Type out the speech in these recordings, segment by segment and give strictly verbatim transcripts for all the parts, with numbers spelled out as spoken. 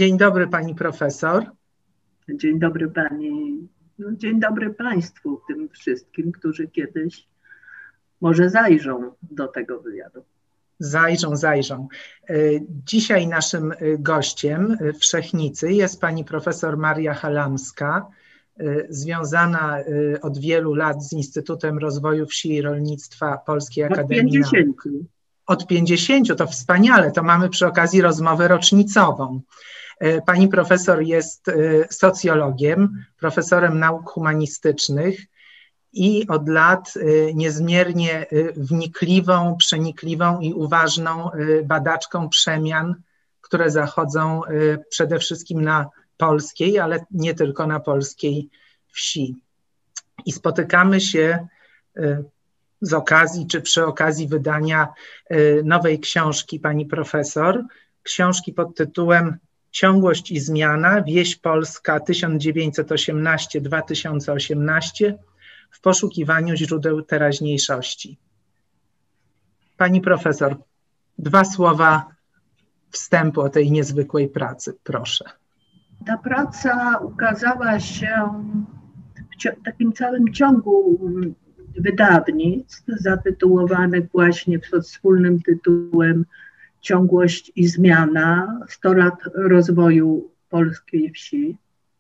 Dzień dobry pani profesor. Dzień dobry pani, no, dzień dobry państwu, tym wszystkim, którzy kiedyś może zajrzą do tego wywiadu. Zajrzą, zajrzą. Dzisiaj naszym gościem w Szechnicy jest pani profesor Maria Halamska, związana od wielu lat z Instytutem Rozwoju Wsi i Rolnictwa Polskiej Akademii Nauk. Od pięćdziesięciu, to wspaniale, to mamy przy okazji rozmowę rocznicową. Pani profesor jest socjologiem, profesorem nauk humanistycznych i od lat niezmiernie wnikliwą, przenikliwą i uważną badaczką przemian, które zachodzą przede wszystkim na polskiej, ale nie tylko na polskiej wsi. I spotykamy się z okazji, czy przy okazji wydania nowej książki pani profesor, książki pod tytułem Ciągłość i zmiana, wieś polska tysiąc dziewięćset osiemnaście do dwa tysiące osiemnaście w poszukiwaniu źródeł teraźniejszości. Pani profesor, dwa słowa wstępu o tej niezwykłej pracy, proszę. Ta praca ukazała się w takim całym ciągu wydawnictw zatytułowanych właśnie pod wspólnym tytułem Ciągłość i zmiana, sto lat rozwoju polskiej wsi,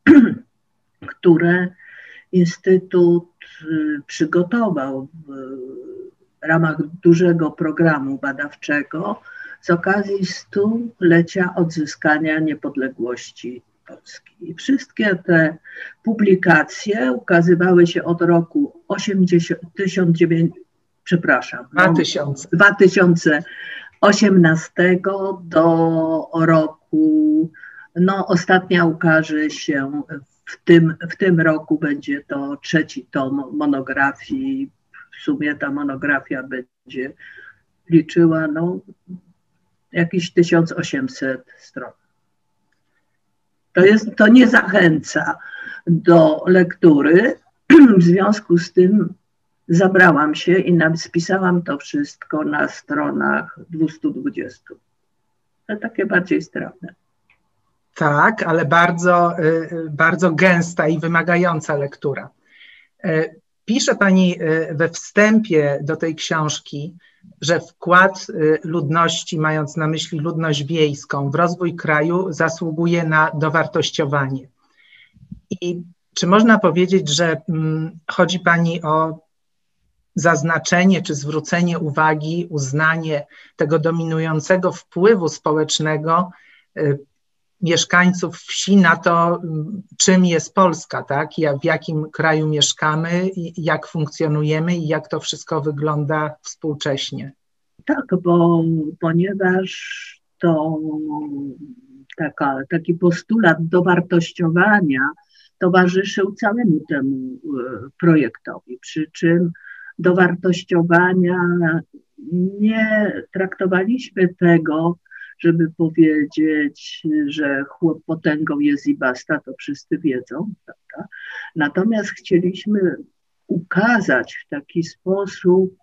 które Instytut przygotował w ramach dużego programu badawczego z okazji stulecia odzyskania niepodległości Polski. I wszystkie te publikacje ukazywały się od roku tysiąc dziewięćset, przepraszam, dwa tysiące osiemnastego do roku, no ostatnia ukaże się w tym, w tym roku, będzie to trzeci tom monografii. W sumie ta monografia będzie liczyła no jakieś tysiąc osiemset stron. To, jest, to nie zachęca do lektury, w związku z tym zabrałam się i spisałam to wszystko na stronach dwieście dwadzieścia. To takie bardziej strawne. Tak, ale bardzo, bardzo gęsta i wymagająca lektura. Pisze pani we wstępie do tej książki, że wkład ludności, mając na myśli ludność wiejską, w rozwój kraju zasługuje na dowartościowanie. I czy można powiedzieć, że chodzi pani o zaznaczenie czy zwrócenie uwagi, uznanie tego dominującego wpływu społecznego mieszkańców wsi na to, czym jest Polska, tak? W jakim kraju mieszkamy, jak funkcjonujemy i jak to wszystko wygląda współcześnie. Tak, bo ponieważ to taka, taki postulat dowartościowania towarzyszył całemu temu projektowi, przy czym dowartościowania nie traktowaliśmy tego, żeby powiedzieć, że chłop potęgą jest i basta, to wszyscy wiedzą, prawda? Natomiast chcieliśmy ukazać w taki sposób,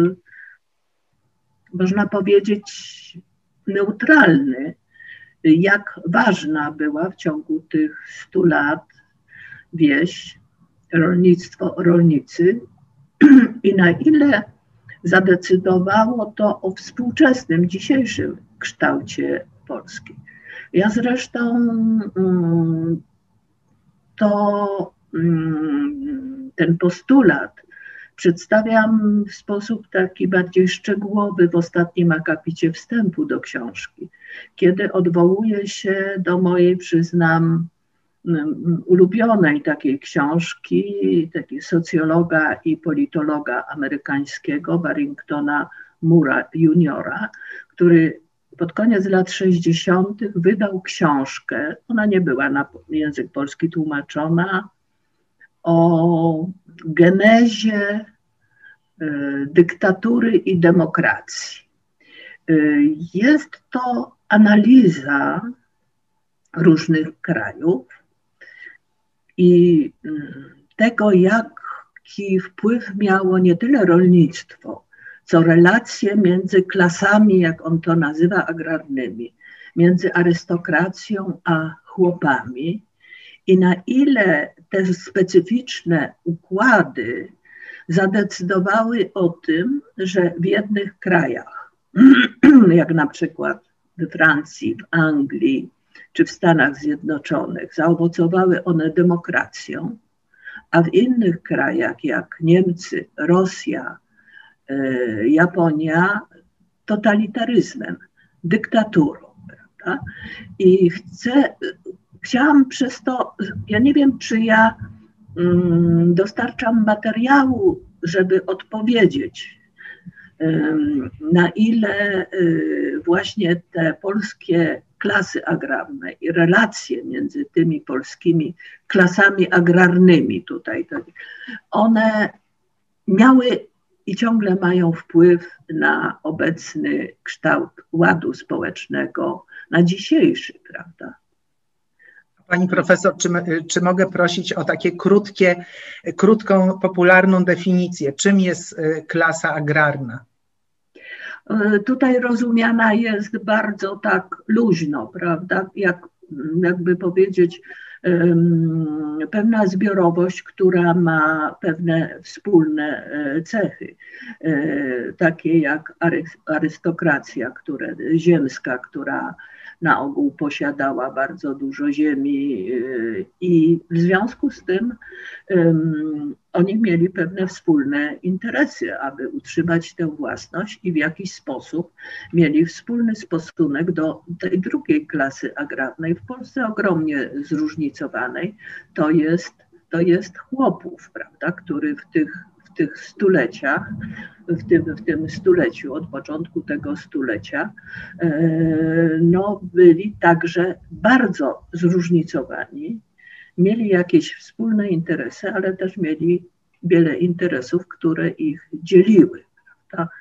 można powiedzieć, neutralny, jak ważna była w ciągu tych stu lat wieś, rolnictwo, rolnicy i na ile zadecydowało to o współczesnym, dzisiejszym kształcie Polski. Ja zresztą to, ten postulat przedstawiam w sposób taki bardziej szczegółowy w ostatnim akapicie wstępu do książki, kiedy odwołuję się do mojej, przyznam, ulubionej takiej książki, takiej socjologa i politologa amerykańskiego Barringtona Moore'a juniora, który pod koniec lat sześćdziesiątych wydał książkę, ona nie była na język polski tłumaczona, o genezie y, dyktatury i demokracji. Y, jest to analiza różnych krajów i tego, jaki wpływ miało nie tyle rolnictwo, co relacje między klasami, jak on to nazywa, agrarnymi. między arystokracją a chłopami i na ile te specyficzne układy zadecydowały o tym, że w jednych krajach, jak na przykład we Francji, w Anglii czy w Stanach Zjednoczonych, zaowocowały one demokracją, a w innych krajach jak Niemcy, Rosja, Japonia totalitaryzmem, dyktaturą. Prawda? I chcę, chciałam przez to, ja nie wiem, czy ja um, dostarczam materiału, żeby odpowiedzieć, um, na ile um, właśnie te polskie klasy agrarne i relacje między tymi polskimi klasami agrarnymi tutaj, one miały i ciągle mają wpływ na obecny kształt ładu społecznego, na dzisiejszy, prawda? Pani profesor, czy, czy mogę prosić o takie krótkie, krótką, popularną definicję? Czym jest klasa agrarna? Tutaj rozumiana jest bardzo tak luźno, prawda? Jak, jakby powiedzieć, pewna zbiorowość, która ma pewne wspólne cechy, takie jak arystokracja, które, ziemska, która na ogół posiadała bardzo dużo ziemi i w związku z tym um, oni mieli pewne wspólne interesy, aby utrzymać tę własność i w jakiś sposób mieli wspólny stosunek do tej drugiej klasy agrarnej, w Polsce ogromnie zróżnicowanej, to jest, to jest chłopów, prawda, który w tych w tych stuleciach, w tym, w tym stuleciu, od początku tego stulecia, no, byli także bardzo zróżnicowani, mieli jakieś wspólne interesy, ale też mieli wiele interesów, które ich dzieliły. Prawda?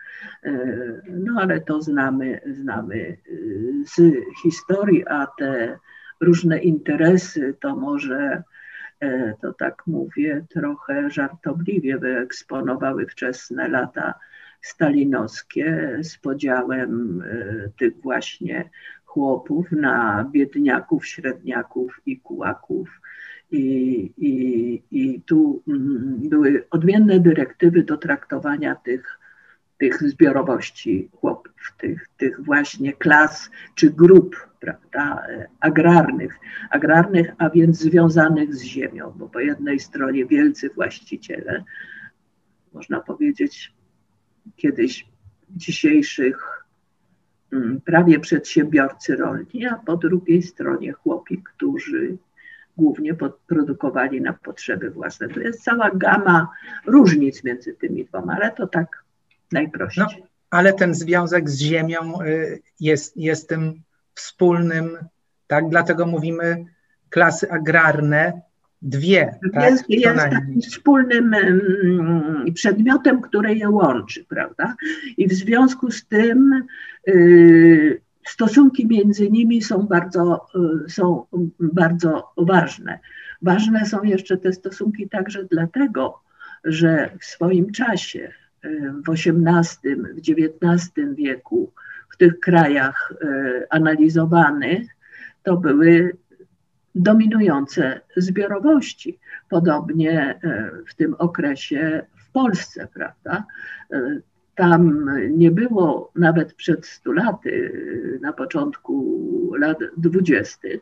No ale to znamy, znamy z historii, a te różne interesy to może, to tak mówię, trochę żartobliwie wyeksponowały wczesne lata stalinowskie z podziałem tych właśnie chłopów na biedniaków, średniaków i kułaków. I, i, i tu były odmienne dyrektywy do traktowania tych, tych zbiorowości chłopów, tych, tych właśnie klas czy grup, prawda, agrarnych, agrarnych, a więc związanych z ziemią, bo po jednej stronie wielcy właściciele, można powiedzieć kiedyś dzisiejszych prawie przedsiębiorcy rolni, a po drugiej stronie chłopi, którzy głównie produkowali na potrzeby własne. To jest cała gama różnic między tymi dwoma, ale to tak najprościej. No, ale ten związek z ziemią jest, jest tym wspólnym, tak? Dlatego mówimy klasy agrarne, dwie. Jest, tak? jest takim wspólnym um, przedmiotem, który je łączy, prawda? I w związku z tym y, stosunki między nimi są bardzo, y, są bardzo ważne. Ważne są jeszcze te stosunki także dlatego, że w swoim czasie, y, w osiemnastym, w dziewiętnastym wieku, w tych krajach y, analizowanych, to były dominujące zbiorowości. Podobnie w tym okresie w Polsce, prawda? Tam nie było nawet przed stu laty, na początku lat dwudziestych,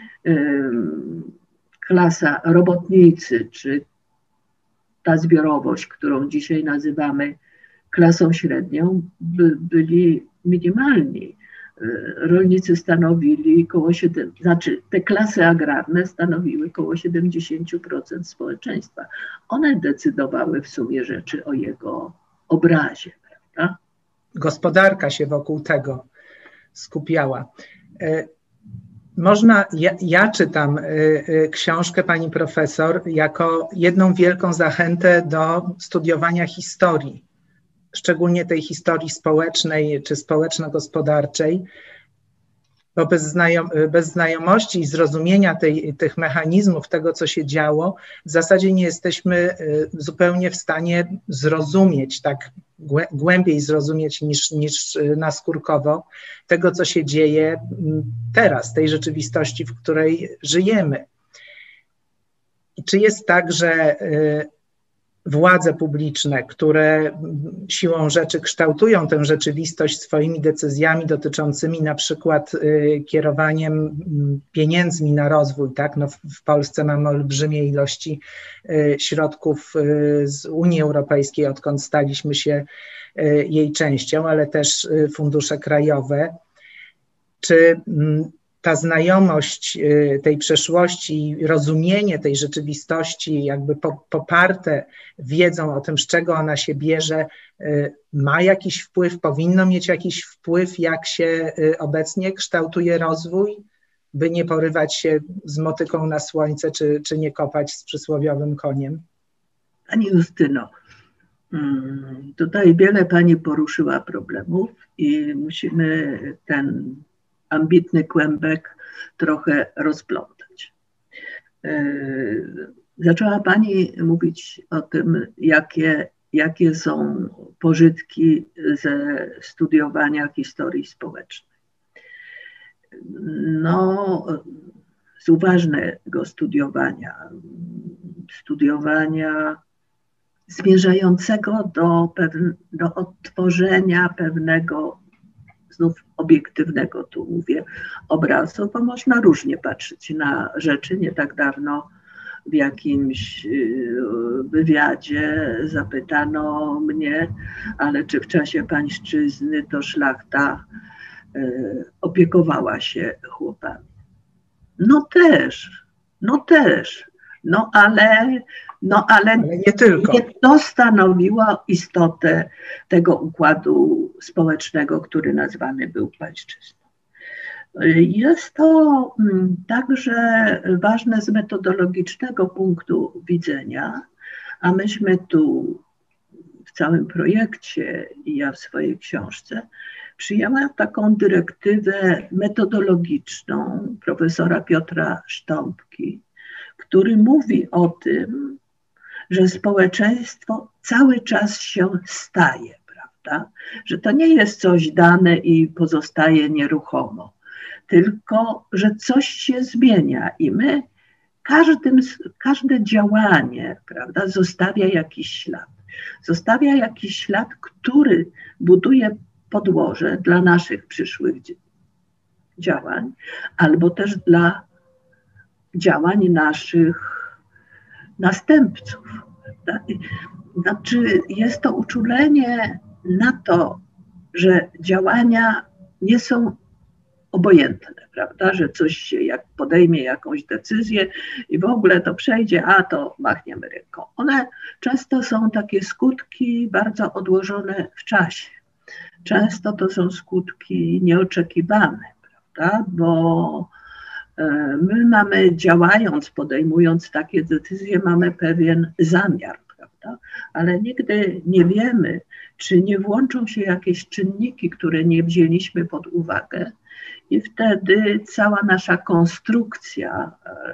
klasa robotnicy, czy ta zbiorowość, którą dzisiaj nazywamy klasą średnią, by, byli minimalni. Rolnicy stanowili koło siedem, znaczy te klasy agrarne stanowiły koło siedemdziesiąt procent społeczeństwa. One decydowały w sumie rzeczy o jego obrazie, prawda? Gospodarka się wokół tego skupiała. Można, ja, ja czytam książkę pani profesor jako jedną wielką zachętę do studiowania historii, szczególnie tej historii społecznej czy społeczno-gospodarczej, bo bez, znajom, bez znajomości i zrozumienia tej, tych mechanizmów, tego co się działo, w zasadzie nie jesteśmy zupełnie w stanie zrozumieć tak głębiej zrozumieć niż, niż naskórkowo tego, co się dzieje teraz, tej rzeczywistości, w której żyjemy. I czy jest tak, że władze publiczne, które siłą rzeczy kształtują tę rzeczywistość swoimi decyzjami dotyczącymi na przykład kierowaniem pieniędzmi na rozwój, tak? No w Polsce mamy olbrzymie ilości środków z Unii Europejskiej, odkąd staliśmy się jej częścią, ale też fundusze krajowe. Czy ta znajomość tej przeszłości i rozumienie tej rzeczywistości, jakby poparte wiedzą o tym, z czego ona się bierze, ma jakiś wpływ, powinno mieć jakiś wpływ, jak się obecnie kształtuje rozwój, by nie porywać się z motyką na słońce, czy, czy nie kopać z przysłowiowym koniem? Pani Justyno, tutaj wiele Pani poruszyła problemów i musimy ten ambitny kłębek trochę rozplątać. Zaczęła Pani mówić o tym, jakie, jakie są pożytki ze studiowania historii społecznej. No, z uważnego studiowania, studiowania zmierzającego do, pewn- do odtworzenia pewnego, znów obiektywnego tu mówię, obrazu, bo można różnie patrzeć na rzeczy. Nie tak dawno w jakimś wywiadzie zapytano mnie, ale czy w czasie pańszczyzny to szlachta opiekowała się chłopami? No też, no też, no ale, no ale, ale nie tylko. Nie to stanowiło istotę tego układu społecznego, który nazwany był pańszczyzną. Jest to także ważne z metodologicznego punktu widzenia, a myśmy tu w całym projekcie i ja w swojej książce przyjęłam taką dyrektywę metodologiczną profesora Piotra Sztąpki, który mówi o tym, że społeczeństwo cały czas się staje, prawda? Że to nie jest coś dane i pozostaje nieruchomo, tylko że coś się zmienia i my, każdym, każde działanie, prawda, zostawia jakiś ślad. Zostawia jakiś ślad, który buduje podłoże dla naszych przyszłych działań, albo też dla działań naszych następców. Prawda? Znaczy jest to uczulenie na to, że działania nie są obojętne, prawda? Że coś się, jak podejmie jakąś decyzję i w ogóle to przejdzie, a to machniemy ręką. One często są takie skutki bardzo odłożone w czasie. Często to są skutki nieoczekiwane, prawda? Bo my mamy, działając, podejmując takie decyzje, mamy pewien zamiar, prawda? Ale nigdy nie wiemy, czy nie włączą się jakieś czynniki, które nie wzięliśmy pod uwagę i wtedy cała nasza konstrukcja,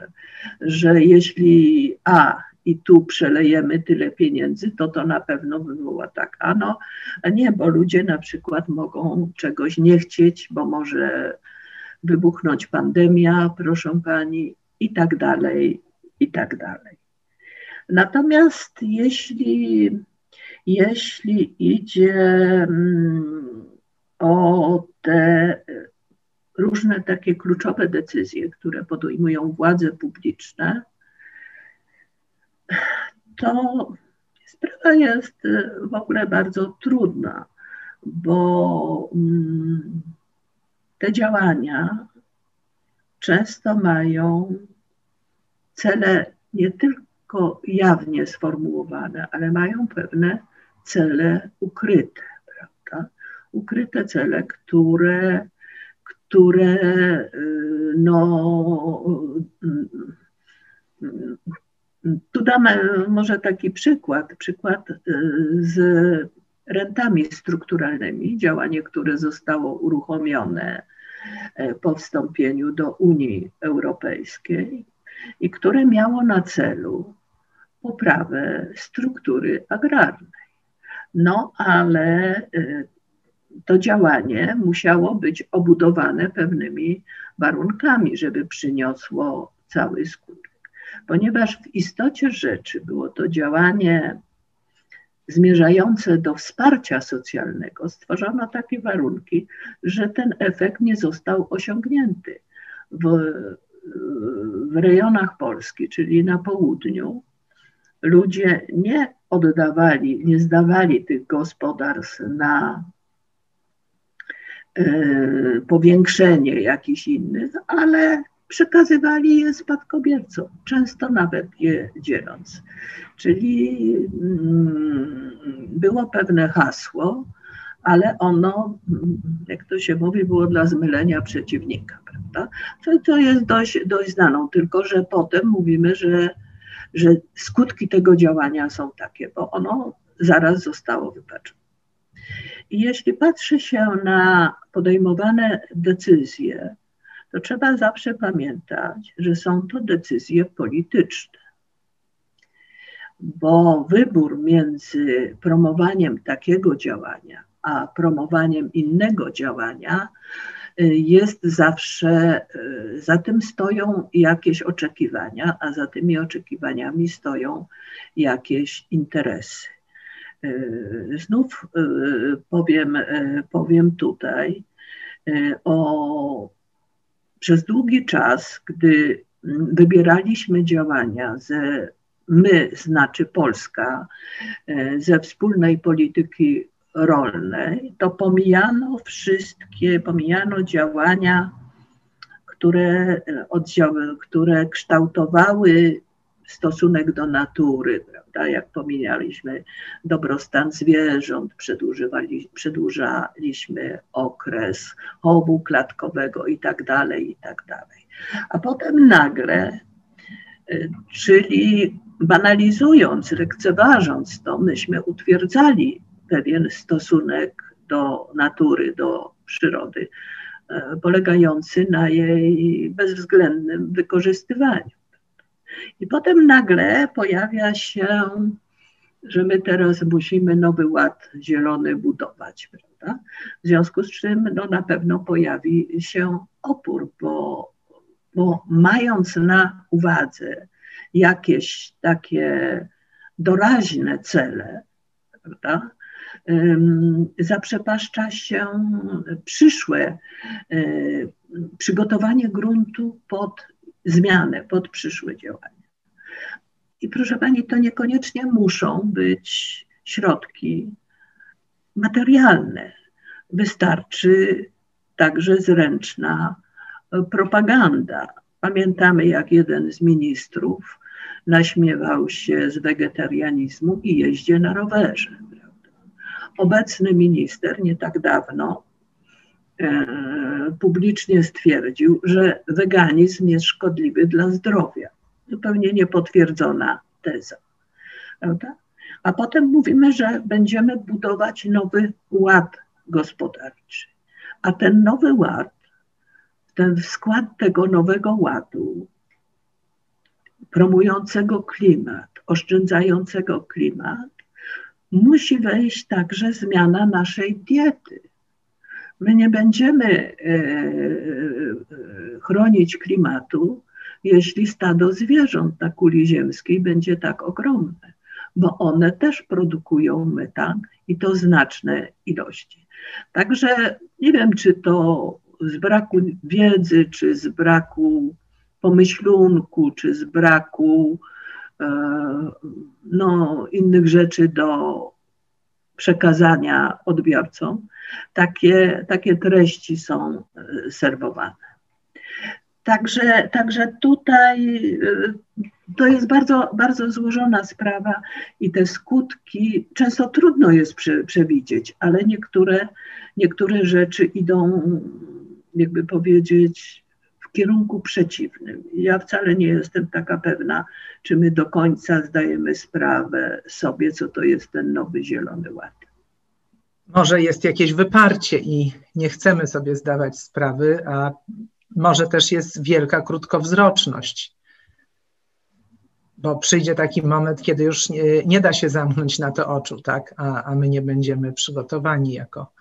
że jeśli A i tu przelejemy tyle pieniędzy, to to na pewno wywoła tak, a no, a nie, bo ludzie na przykład mogą czegoś nie chcieć, bo może wybuchnąć pandemia, proszę pani, i tak dalej, i tak dalej. Natomiast jeśli, jeśli idzie o te różne takie kluczowe decyzje, które podejmują władze publiczne, to sprawa jest w ogóle bardzo trudna, bo te działania często mają cele nie tylko jawnie sformułowane, ale mają pewne cele ukryte, prawda? Ukryte cele, które, które no, tu damy może taki przykład, przykład z rentami strukturalnymi, działanie, które zostało uruchomione po wstąpieniu do Unii Europejskiej i które miało na celu poprawę struktury agrarnej. No ale to działanie musiało być obudowane pewnymi warunkami, żeby przyniosło cały skutek. Ponieważ w istocie rzeczy było to działanie zmierzające do wsparcia socjalnego, stworzono takie warunki, że ten efekt nie został osiągnięty. W, w rejonach Polski, czyli na południu, ludzie nie oddawali, nie zdawali tych gospodarstw na y, powiększenie jakichś innych, ale przekazywali je spadkobiercom, często nawet je dzieląc. Czyli mm, było pewne hasło, ale ono, jak to się mówi, było dla zmylenia przeciwnika, prawda? To, to jest dość, dość znaną, tylko że potem mówimy, że, że skutki tego działania są takie, bo ono zaraz zostało wypaczone. I jeśli patrzy się na podejmowane decyzje, to trzeba zawsze pamiętać, że są to decyzje polityczne, bo wybór między promowaniem takiego działania a promowaniem innego działania jest zawsze, za tym stoją jakieś oczekiwania, a za tymi oczekiwaniami stoją jakieś interesy. Znów powiem, powiem tutaj o przez długi czas, gdy wybieraliśmy działania ze my, znaczy Polska, ze wspólnej polityki rolnej, to pomijano wszystkie, pomijano działania, które, oddziały, które kształtowały stosunek do natury, prawda? Jak pomijaliśmy dobrostan zwierząt, przedłużali, przedłużaliśmy okres chowu klatkowego i tak dalej, i tak dalej. A potem nagle, czyli banalizując, lekceważąc to, myśmy utwierdzali pewien stosunek do natury, do przyrody, polegający na jej bezwzględnym wykorzystywaniu. I potem nagle pojawia się, że my teraz musimy nowy ład zielony budować, prawda? W związku z czym no, na pewno pojawi się opór, bo, bo mając na uwadze jakieś takie doraźne cele, prawda, um, zaprzepaszcza się przyszłe um, przygotowanie gruntu pod zmianę, pod przyszłe działania. I proszę Pani, to niekoniecznie muszą być środki materialne. Wystarczy także zręczna propaganda. Pamiętamy, jak jeden z ministrów naśmiewał się z wegetarianizmu i jeździe na rowerze. Prawda? Obecny minister nie tak dawno e, publicznie stwierdził, że weganizm jest szkodliwy dla zdrowia. Zupełnie niepotwierdzona teza. Prawda? A potem mówimy, że będziemy budować nowy ład gospodarczy. A ten nowy ład, ten w skład tego nowego ładu, promującego klimat, oszczędzającego klimat, musi wejść także zmiana naszej diety. My nie będziemy e, chronić klimatu, jeśli stado zwierząt na kuli ziemskiej będzie tak ogromne, bo one też produkują metan i to znaczne ilości. Także nie wiem, czy to z braku wiedzy, czy z braku pomyślunku, czy z braku e, no, innych rzeczy do przekazania odbiorcom, takie, takie treści są serwowane. Także, także tutaj to jest bardzo, bardzo złożona sprawa i te skutki często trudno jest prze, przewidzieć, ale niektóre, niektóre rzeczy idą, jakby powiedzieć, w kierunku przeciwnym. Ja wcale nie jestem taka pewna, czy my do końca zdajemy sprawę sobie, co to jest ten nowy Zielony Ład. Może jest jakieś wyparcie i nie chcemy sobie zdawać sprawy, a może też jest wielka krótkowzroczność. bo przyjdzie taki moment, kiedy już nie, nie da się zamknąć na to oczu, tak? a, a my nie będziemy przygotowani jako,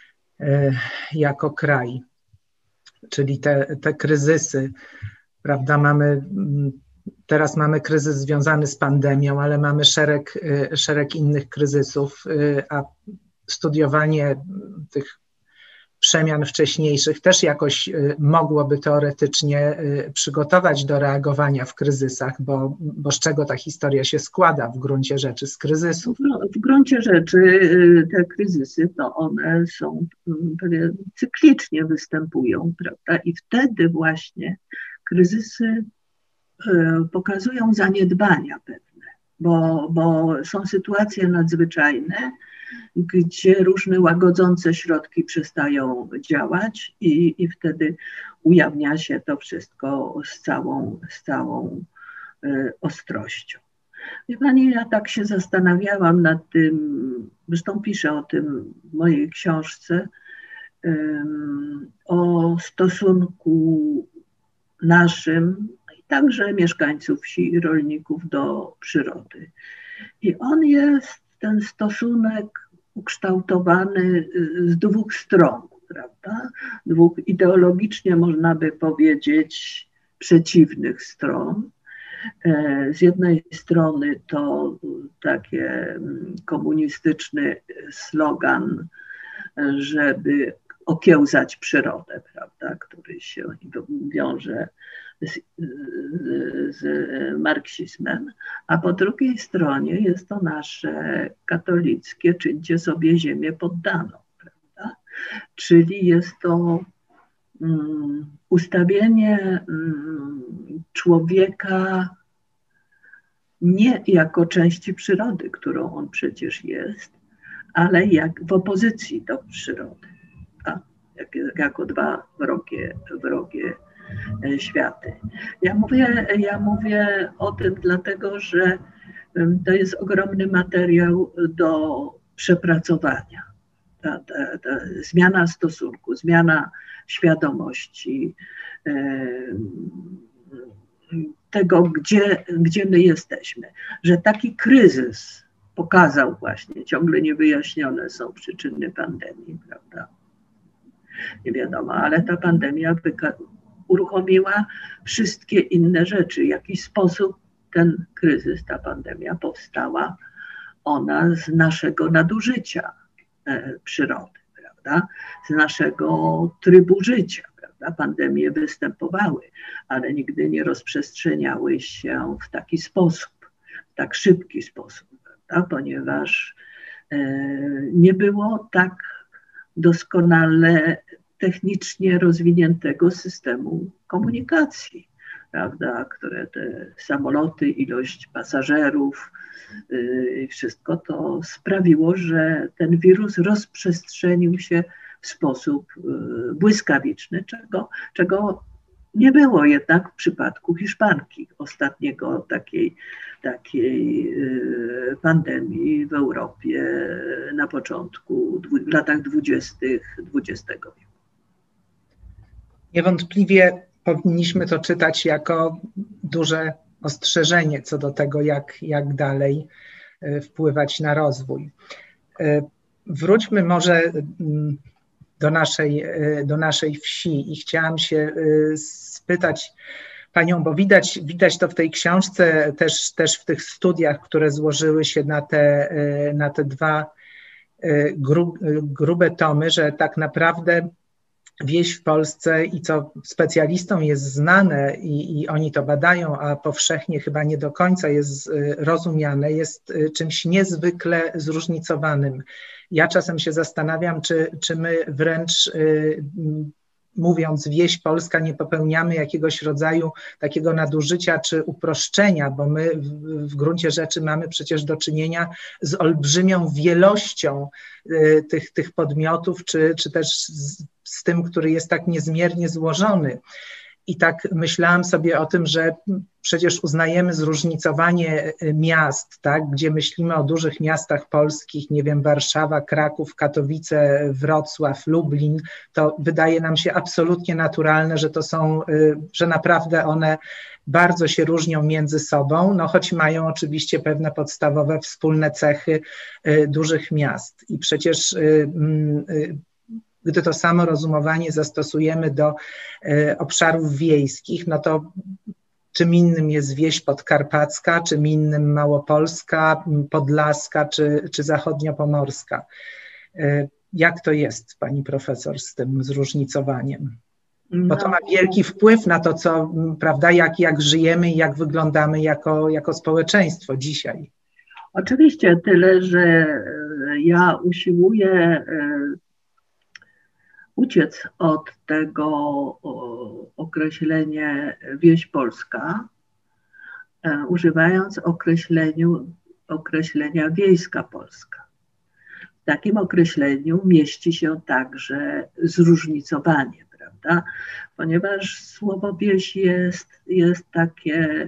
jako kraj. Czyli te, te kryzysy, prawda, mamy, teraz mamy kryzys związany z pandemią, ale mamy szereg, szereg innych kryzysów, a studiowanie tych przemian wcześniejszych też jakoś mogłoby teoretycznie przygotować do reagowania w kryzysach, bo, bo z czego ta historia się składa w gruncie rzeczy, z kryzysów? No, w gruncie rzeczy te kryzysy, to one są cyklicznie występują, prawda? I wtedy właśnie kryzysy pokazują zaniedbania pewne, bo, bo są sytuacje nadzwyczajne, gdzie różne łagodzące środki przestają działać i, i wtedy ujawnia się to wszystko z całą, z całą y, ostrością. Wie pani, ja tak się zastanawiałam nad tym, zresztą piszę o tym w mojej książce, y, o stosunku naszym i także mieszkańców wsi i rolników do przyrody. I on jest, ten stosunek, ukształtowany z dwóch stron, prawda? Dwóch ideologicznie, można by powiedzieć, przeciwnych stron. Z jednej strony to taki komunistyczny slogan, żeby okiełzać przyrodę, prawda, który się wiąże z, z, z marksizmem, a po drugiej stronie jest to nasze katolickie czyńcie sobie ziemię poddaną, prawda? Czyli jest to um, ustawienie um, człowieka nie jako części przyrody, którą on przecież jest, ale jak w opozycji do przyrody, tak? Jak, jako dwa wrogie, wrogie światy. Ja mówię, ja mówię o tym dlatego, że to jest ogromny materiał do przepracowania. Ta, ta, ta zmiana stosunku, zmiana świadomości tego, gdzie, gdzie my jesteśmy. Że taki kryzys pokazał właśnie, ciągle niewyjaśnione są przyczyny pandemii, prawda? Nie wiadomo, ale ta pandemia uruchomiła wszystkie inne rzeczy. W jaki sposób ten kryzys, ta pandemia powstała? Ona z naszego nadużycia e, przyrody, prawda? Z naszego trybu życia, prawda? Pandemie występowały, ale nigdy nie rozprzestrzeniały się w taki sposób, w tak szybki sposób, prawda? Ponieważ e, nie było tak doskonale technicznie rozwiniętego systemu komunikacji, prawda, które te samoloty, ilość pasażerów, yy, wszystko to sprawiło, że ten wirus rozprzestrzenił się w sposób yy, błyskawiczny, czego, czego nie było jednak w przypadku Hiszpanki, ostatniego takiej, takiej yy, pandemii w Europie na początku, w latach dwudziestych dwudziestego wieku. Niewątpliwie powinniśmy to czytać jako duże ostrzeżenie co do tego, jak, jak dalej wpływać na rozwój. Wróćmy może do naszej, do naszej wsi i chciałam się spytać panią, bo widać, widać to w tej książce, też, też w tych studiach, które złożyły się na te, na te dwa gru, grube tomy, że tak naprawdę wieś w Polsce i co specjalistom jest znane i, i oni to badają, a powszechnie chyba nie do końca jest rozumiane, jest czymś niezwykle zróżnicowanym. Ja czasem się zastanawiam, czy, czy my wręcz mówiąc wieś polska nie popełniamy jakiegoś rodzaju takiego nadużycia czy uproszczenia, bo my w, w gruncie rzeczy mamy przecież do czynienia z olbrzymią wielością y, tych, tych podmiotów, czy, czy też z, z tym, który jest tak niezmiernie złożony. I tak myślałam sobie o tym, że przecież uznajemy zróżnicowanie miast, tak, gdzie myślimy o dużych miastach polskich, nie wiem, Warszawa, Kraków, Katowice, Wrocław, Lublin, to wydaje nam się absolutnie naturalne, że to są, że naprawdę one bardzo się różnią między sobą, no choć mają oczywiście pewne podstawowe wspólne cechy dużych miast. I przecież gdy to samo rozumowanie zastosujemy do obszarów wiejskich, no to czym innym jest wieś podkarpacka, czym innym małopolska, podlaska czy, czy zachodniopomorska. Jak to jest, pani profesor, z tym zróżnicowaniem? Bo to ma wielki wpływ na to, co, prawda, jak, jak żyjemy i jak wyglądamy jako, jako społeczeństwo dzisiaj. Oczywiście, tyle, że ja usiłuję uciec od tego określenia wieś polska, używając określeniu, określenia wiejska Polska. W takim określeniu mieści się także zróżnicowanie, prawda? Ponieważ słowo wieś jest, jest takie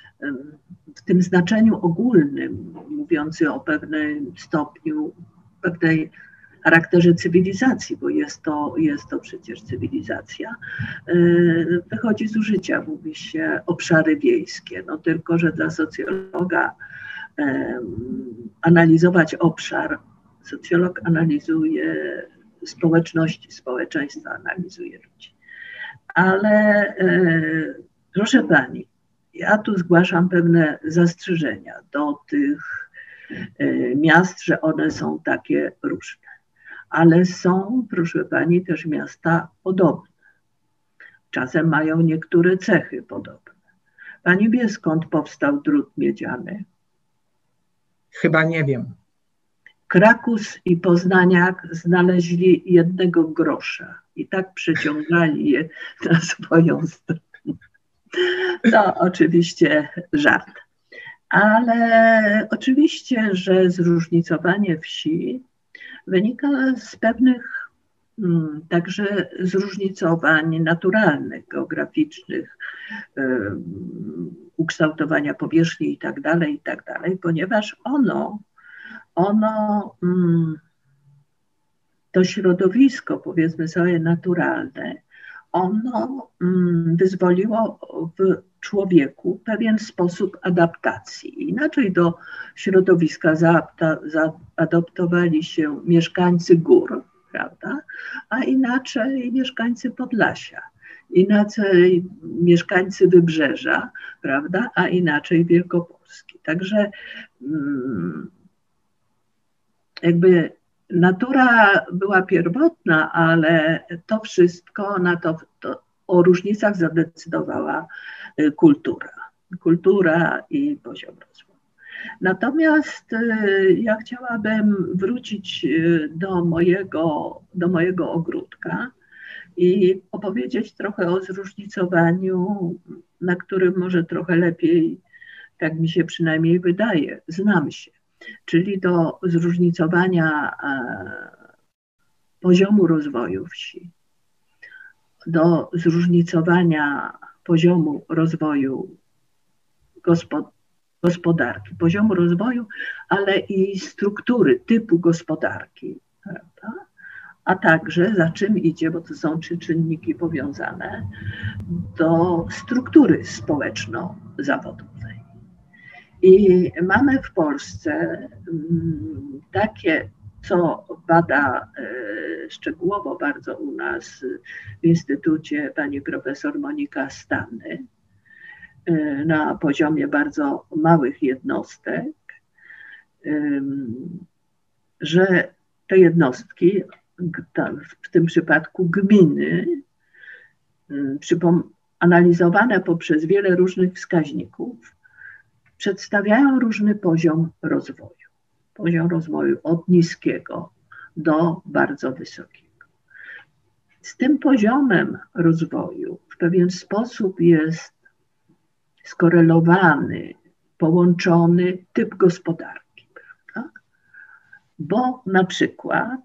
w tym znaczeniu ogólnym, mówiący o pewnym stopniu, pewnej charakterze cywilizacji, bo jest to, jest to przecież cywilizacja, wychodzi z użycia, mówi się obszary wiejskie, no tylko, że dla socjologa analizować obszar, socjolog analizuje społeczności, społeczeństwa analizuje ludzi. Ale proszę pani, ja tu zgłaszam pewne zastrzeżenia do tych miast, że one są takie różne. Ale są, proszę pani, też miasta podobne. Czasem mają niektóre cechy podobne. Pani wie, skąd powstał drut miedziany? Chyba nie wiem. Krakus i Poznaniak znaleźli jednego grosza i tak przeciągali je na swoją stronę. To oczywiście żart. Ale oczywiście, że zróżnicowanie wsi wynika z pewnych hmm, także zróżnicowań naturalnych, geograficznych, um, ukształtowania powierzchni i tak dalej, i tak dalej, ponieważ ono, ono um, to środowisko, powiedzmy sobie, naturalne, ono um, wyzwoliło w człowieku pewien sposób adaptacji. Inaczej do środowiska zaadoptowali się mieszkańcy gór, prawda? A inaczej mieszkańcy Podlasia, inaczej mieszkańcy Wybrzeża, prawda? A inaczej Wielkopolski. Także jakby natura była pierwotna, ale to wszystko na to, to o różnicach zadecydowała kultura. Kultura i poziom rozwoju. Natomiast ja chciałabym wrócić do mojego, do mojego ogródka i opowiedzieć trochę o zróżnicowaniu, na którym może trochę lepiej, tak mi się przynajmniej wydaje, znam się. Czyli do zróżnicowania poziomu rozwoju wsi, do zróżnicowania poziomu rozwoju gospodarki, poziomu rozwoju, ale i struktury, typu gospodarki, prawda? A także, za czym idzie, bo to są trzy czynniki powiązane, do struktury społeczno-zawodowej. I mamy w Polsce takie, co bada szczegółowo bardzo u nas w Instytucie pani profesor Monika Stany, na poziomie bardzo małych jednostek, że te jednostki, w tym przypadku gminy, analizowane poprzez wiele różnych wskaźników, przedstawiają różny poziom rozwoju. Poziom rozwoju od niskiego do bardzo wysokiego. Z tym poziomem rozwoju w pewien sposób jest skorelowany, połączony typ gospodarki, prawda? Bo na przykład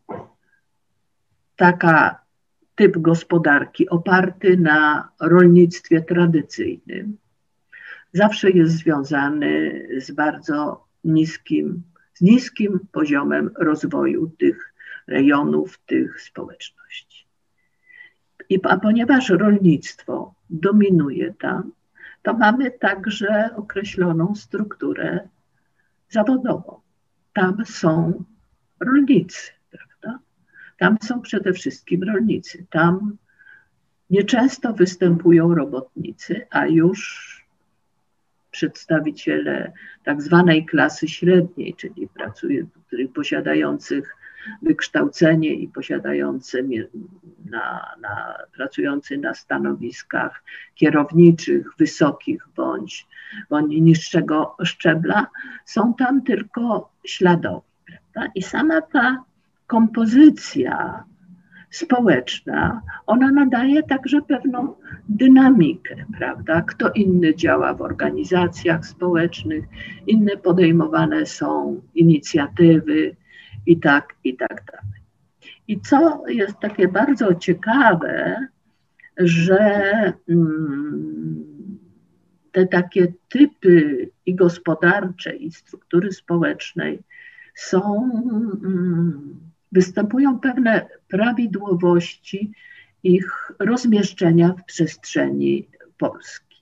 taka typ gospodarki oparty na rolnictwie tradycyjnym zawsze jest związany z bardzo niskim, z niskim poziomem rozwoju tych rejonów, tych społeczności. I, a ponieważ rolnictwo dominuje tam, to mamy także określoną strukturę zawodową. Tam są rolnicy, prawda? Tam są przede wszystkim rolnicy. Tam nieczęsto występują robotnicy, a już przedstawiciele tak zwanej klasy średniej, czyli pracujących, posiadających wykształcenie i posiadający na, na, pracujący na stanowiskach kierowniczych, wysokich bądź, bądź niższego szczebla, są tam tylko śladowi, prawda? I sama ta kompozycja społeczna, ona nadaje także pewną dynamikę, prawda? Kto inny działa w organizacjach społecznych, inne podejmowane są inicjatywy i tak, i tak dalej. I co jest takie bardzo ciekawe, że mm, te takie typy i gospodarcze, i struktury społecznej są mm, występują pewne prawidłowości ich rozmieszczenia w przestrzeni Polski.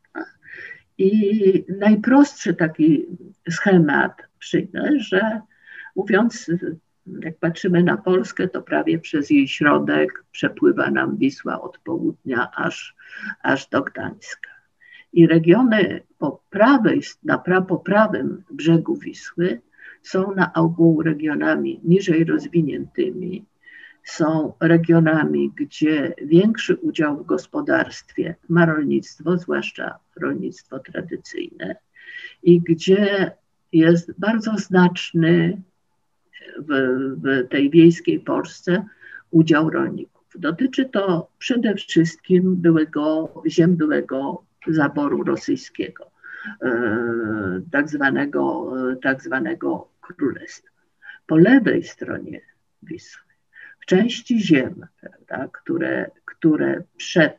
I najprostszy taki schemat przyjmę, że mówiąc, jak patrzymy na Polskę, to prawie przez jej środek przepływa nam Wisła od południa aż, aż do Gdańska. I regiony po prawej, na pra, po prawym brzegu Wisły są na ogół regionami niżej rozwiniętymi, są regionami, gdzie większy udział w gospodarstwie ma rolnictwo, zwłaszcza rolnictwo tradycyjne, i gdzie jest bardzo znaczny w, w tej wiejskiej Polsce udział rolników. Dotyczy to przede wszystkim byłego, ziem byłego zaboru rosyjskiego, tak zwanego, tak zwanego królestwa. Po lewej stronie Wisły, w części ziem, prawda, które, które przed,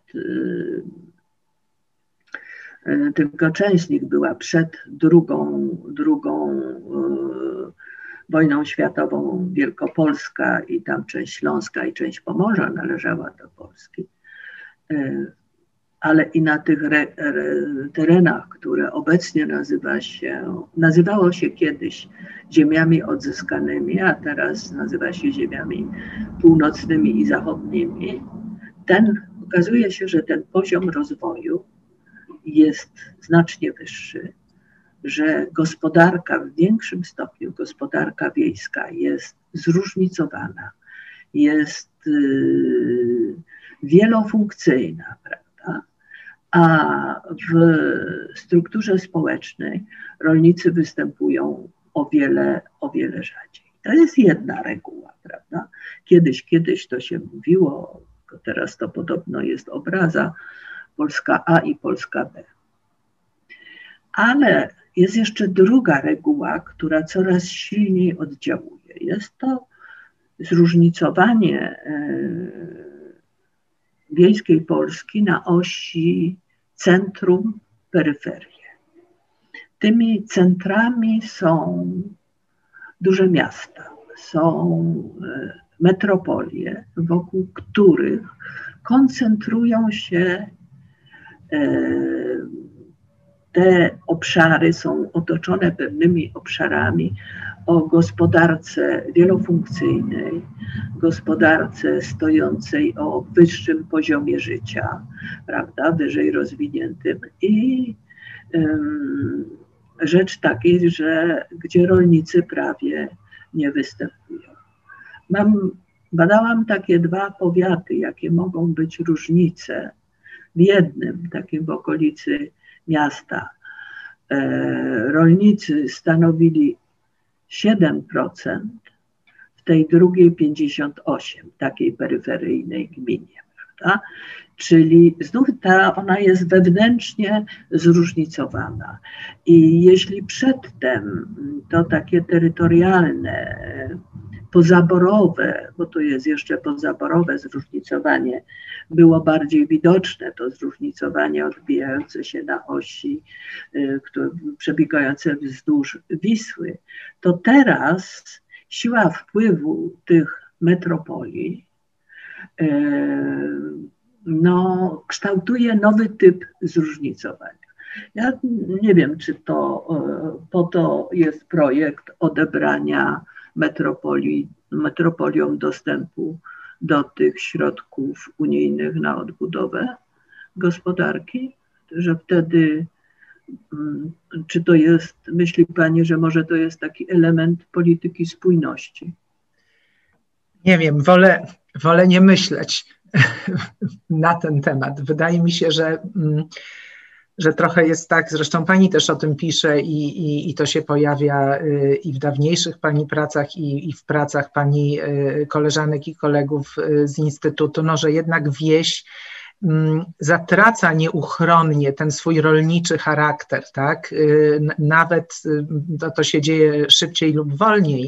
tylko część z nich była przed drugą, drugą wojną światową, Wielkopolska i tam część Śląska i część Pomorza należała do Polski. Ale i na tych re, re, terenach, które obecnie nazywa się, nazywało się kiedyś ziemiami odzyskanymi, a teraz nazywa się ziemiami północnymi i zachodnimi, ten, okazuje się, że ten poziom rozwoju jest znacznie wyższy, że gospodarka w większym stopniu, gospodarka wiejska jest zróżnicowana, jest yy, wielofunkcyjna, prawda? A w strukturze społecznej rolnicy występują o wiele, o wiele rzadziej. To jest jedna reguła, prawda? Kiedyś, kiedyś to się mówiło, teraz to podobno jest obraza Polska A i Polska B. Ale jest jeszcze druga reguła, która coraz silniej oddziałuje. Jest to zróżnicowanie wiejskiej Polski na osi centrum, peryferię. Tymi centrami są duże miasta, są metropolie, wokół których koncentrują się te obszary, są otoczone pewnymi obszarami o gospodarce wielofunkcyjnej, gospodarce stojącej o wyższym poziomie życia, prawda, wyżej rozwiniętym i um, rzecz takiej, że gdzie rolnicy prawie nie występują. Mam, badałam takie dwa powiaty, jakie mogą być różnice. W jednym, takim w okolicy miasta, e, rolnicy stanowili siedem procent, w tej drugiej pięćdziesiąt osiem procent, takiej peryferyjnej gminie, prawda? Czyli znów ta, ona jest wewnętrznie zróżnicowana. I jeśli przedtem to takie terytorialne, pozaborowe, bo to jest jeszcze pozaborowe zróżnicowanie, było bardziej widoczne, to zróżnicowanie odbijające się na osi, które, przebiegające wzdłuż Wisły, to teraz siła wpływu tych metropolii no, kształtuje nowy typ zróżnicowania. Ja nie wiem, czy to po to jest projekt odebrania metropolii, metropoliom dostępu do tych środków unijnych na odbudowę gospodarki, że wtedy, czy to jest, myśli Pani, że może to jest taki element polityki spójności? Nie wiem, wolę, wolę nie myśleć na ten temat. Wydaje mi się, że, że trochę jest tak, zresztą Pani też o tym pisze i, i, i to się pojawia i w dawniejszych Pani pracach i, i w pracach Pani koleżanek i kolegów z Instytutu, no, że jednak wieś zatraca nieuchronnie ten swój rolniczy charakter, tak? Nawet to, to się dzieje szybciej lub wolniej.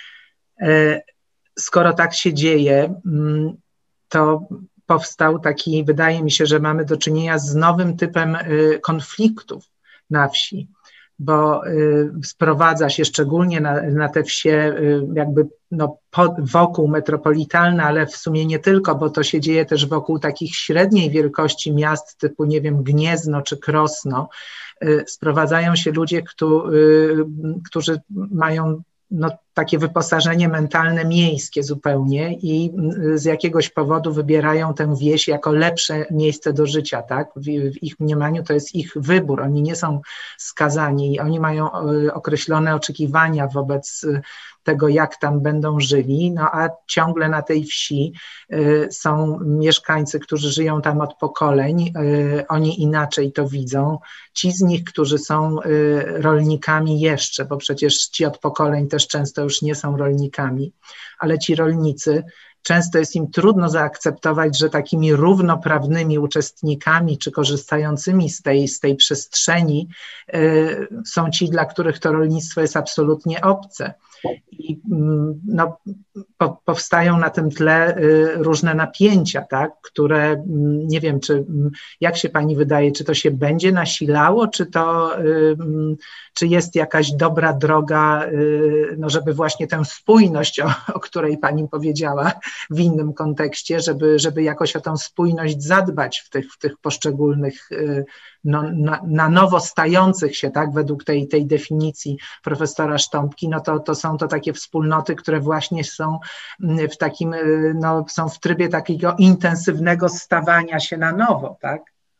Skoro tak się dzieje, to powstał taki, wydaje mi się, że mamy do czynienia z nowym typem konfliktów na wsi, bo sprowadza się szczególnie na, na te wsie jakby no, po, wokół metropolitalne, ale w sumie nie tylko, bo to się dzieje też wokół takich średniej wielkości miast typu, nie wiem, Gniezno czy Krosno. Sprowadzają się ludzie, którzy, którzy mają no, takie wyposażenie mentalne miejskie zupełnie i z jakiegoś powodu wybierają tę wieś jako lepsze miejsce do życia, tak? W, w ich mniemaniu to jest ich wybór, oni nie są skazani, oni mają określone oczekiwania wobec tego, jak tam będą żyli, no a ciągle na tej wsi y, są mieszkańcy, którzy żyją tam od pokoleń, y, oni inaczej to widzą. Ci z nich, którzy są y, rolnikami jeszcze, bo przecież ci od pokoleń też często już nie są rolnikami, ale ci rolnicy, często jest im trudno zaakceptować, że takimi równoprawnymi uczestnikami czy korzystającymi z tej, z tej przestrzeni y, są ci, dla których to rolnictwo jest absolutnie obce. I no, po, powstają na tym tle różne napięcia, tak, które nie wiem, czy jak się Pani wydaje, czy to się będzie nasilało, czy to czy jest jakaś dobra droga, no, żeby właśnie tę spójność, o, o której Pani powiedziała w innym kontekście, żeby, żeby jakoś o tę spójność zadbać w tych, w tych poszczególnych no, na, na nowo stających się, tak, według tej, tej definicji profesora Sztompki, no to, to są to takie wspólnoty, które właśnie są w takim, no, są w trybie takiego intensywnego stawania się na nowo, tak?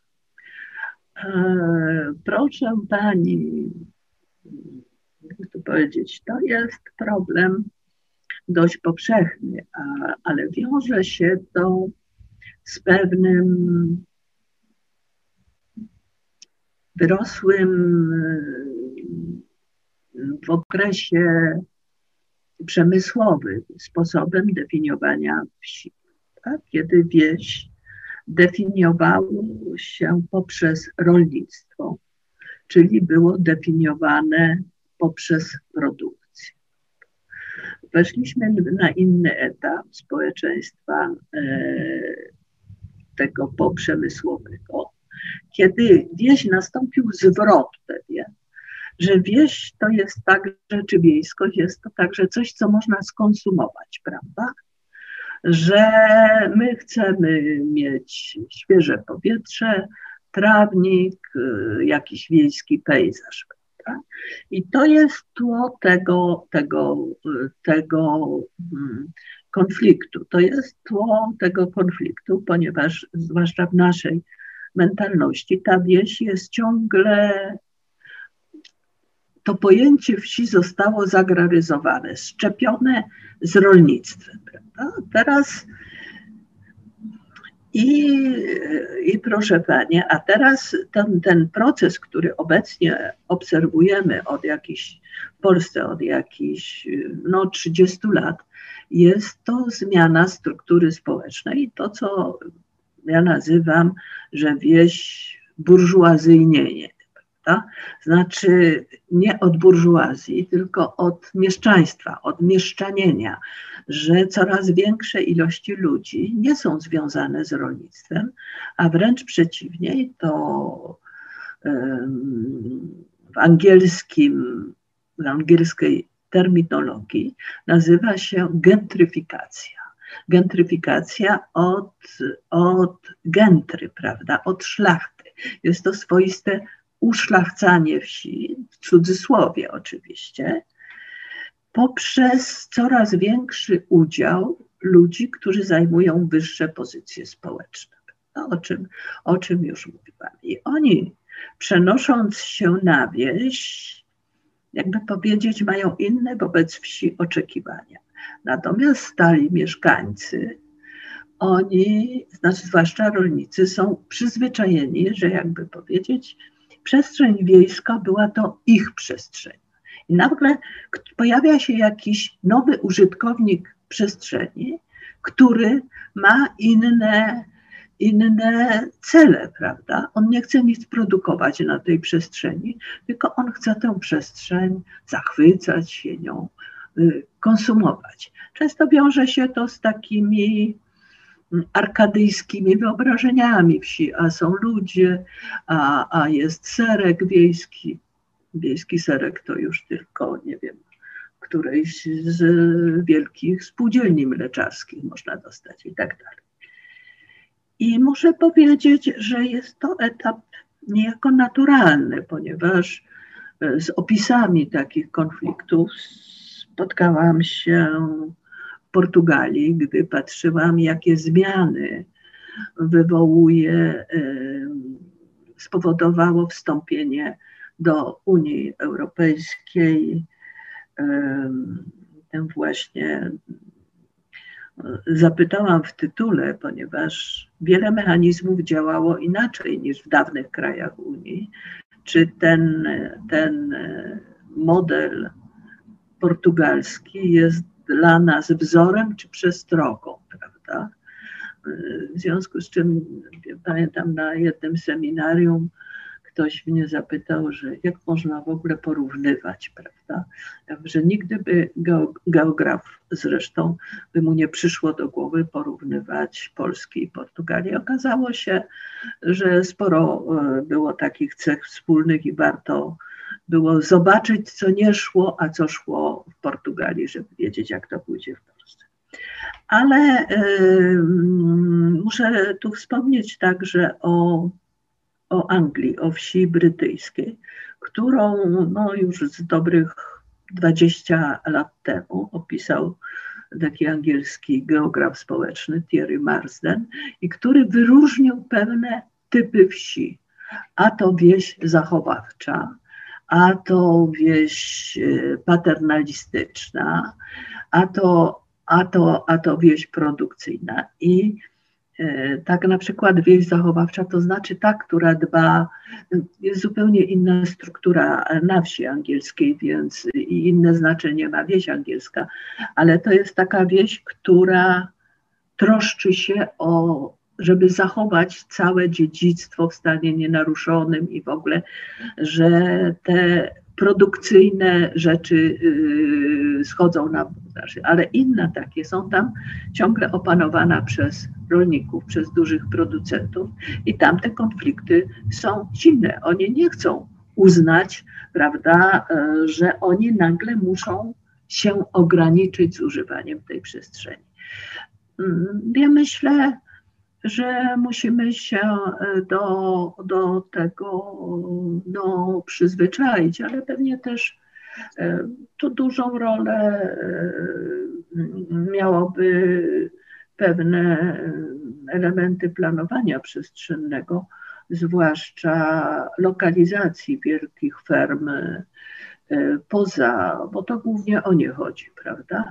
Proszę Pani, jak to powiedzieć, to jest problem dość powszechny, a, ale wiąże się to z pewnym wyrosłym w okresie przemysłowym sposobem definiowania wsi. Tak? Kiedy wieś definiowało się poprzez rolnictwo, czyli było definiowane poprzez produkcję. Weszliśmy na inny etap społeczeństwa tego poprzemysłowego, kiedy wieś nastąpił zwrot pewien, że wieś to jest także, czy wiejskość jest to także coś, co można skonsumować, prawda? Że my chcemy mieć świeże powietrze, trawnik, jakiś wiejski pejzaż, prawda? I to jest tło tego, tego, tego konfliktu. To jest tło tego konfliktu, ponieważ zwłaszcza w naszej mentalności ta wieś jest ciągle, to pojęcie wsi zostało zagraryzowane, szczepione z rolnictwem, prawda? Teraz i, i proszę Pani, a teraz ten, ten proces, który obecnie obserwujemy od jakichś, w Polsce od jakichś no, trzydziestu lat, jest to zmiana struktury społecznej, to co ja nazywam, że wieś burżuazyjnienie. Prawda? Znaczy nie od burżuazji, tylko od mieszczaństwa, od mieszczanienia, że coraz większe ilości ludzi nie są związane z rolnictwem, a wręcz przeciwnie, to um, w angielskim, w angielskiej terminologii nazywa się gentryfikacja. Gentryfikacja od, od gentry, prawda, od szlachty. Jest to swoiste uszlachcanie wsi, w cudzysłowie oczywiście, poprzez coraz większy udział ludzi, którzy zajmują wyższe pozycje społeczne. No, o czym, o czym już mówiłam. I oni, przenosząc się na wieś, jakby powiedzieć, mają inne wobec wsi oczekiwania. Natomiast stali mieszkańcy, oni, znaczy zwłaszcza rolnicy, są przyzwyczajeni, że jakby powiedzieć, przestrzeń wiejska była to ich przestrzeń. I nagle pojawia się jakiś nowy użytkownik przestrzeni, który ma inne, inne cele, prawda? On nie chce nic produkować na tej przestrzeni, tylko on chce tę przestrzeń zachwycać się nią, konsumować. Często wiąże się to z takimi arkadyjskimi wyobrażeniami wsi, a są ludzie, a, a jest serek wiejski. Wiejski serek to już tylko, nie wiem, którejś z wielkich spółdzielni mleczarskich można dostać i tak dalej. I muszę powiedzieć, że jest to etap niejako naturalny, ponieważ z opisami takich konfliktów spotkałam się w Portugalii, gdy patrzyłam, jakie zmiany wywołuje, spowodowało wstąpienie do Unii Europejskiej, tę właśnie zapytałam w tytule, ponieważ wiele mechanizmów działało inaczej niż w dawnych krajach Unii. Czy ten, ten model portugalski jest dla nas wzorem czy przestrogą, prawda? W związku z czym pamiętam na jednym seminarium ktoś mnie zapytał, że jak można w ogóle porównywać, prawda? Że nigdy by geograf zresztą by mu nie przyszło do głowy porównywać Polski i Portugalii. Okazało się, że sporo było takich cech wspólnych i warto było zobaczyć, co nie szło, a co szło w Portugalii, żeby wiedzieć, jak to pójdzie w Polsce. Ale y, muszę tu wspomnieć także o o Anglii, o wsi brytyjskiej, którą no, już z dobrych dwadzieścia lat temu opisał taki angielski geograf społeczny Thierry Marsden i który wyróżnił pewne typy wsi. A to wieś zachowawcza, a to wieś paternalistyczna, a to, a to, a to wieś produkcyjna. I tak na przykład wieś zachowawcza to znaczy ta, która dba, jest zupełnie inna struktura na wsi angielskiej, więc i inne znaczenie ma wieś angielska, ale to jest taka wieś, która troszczy się o, żeby zachować całe dziedzictwo w stanie nienaruszonym i w ogóle, że te produkcyjne rzeczy yy, schodzą na wóz, ale inne takie są tam ciągle opanowane przez rolników, przez dużych producentów i tam te konflikty są silne. Oni nie chcą uznać, prawda, yy, że oni nagle muszą się ograniczyć z używaniem tej przestrzeni. Yy, ja myślę, że musimy się do, do tego no, przyzwyczaić, ale pewnie też tu dużą rolę miałoby pewne elementy planowania przestrzennego, zwłaszcza lokalizacji wielkich ferm poza, bo to głównie o nie chodzi, prawda?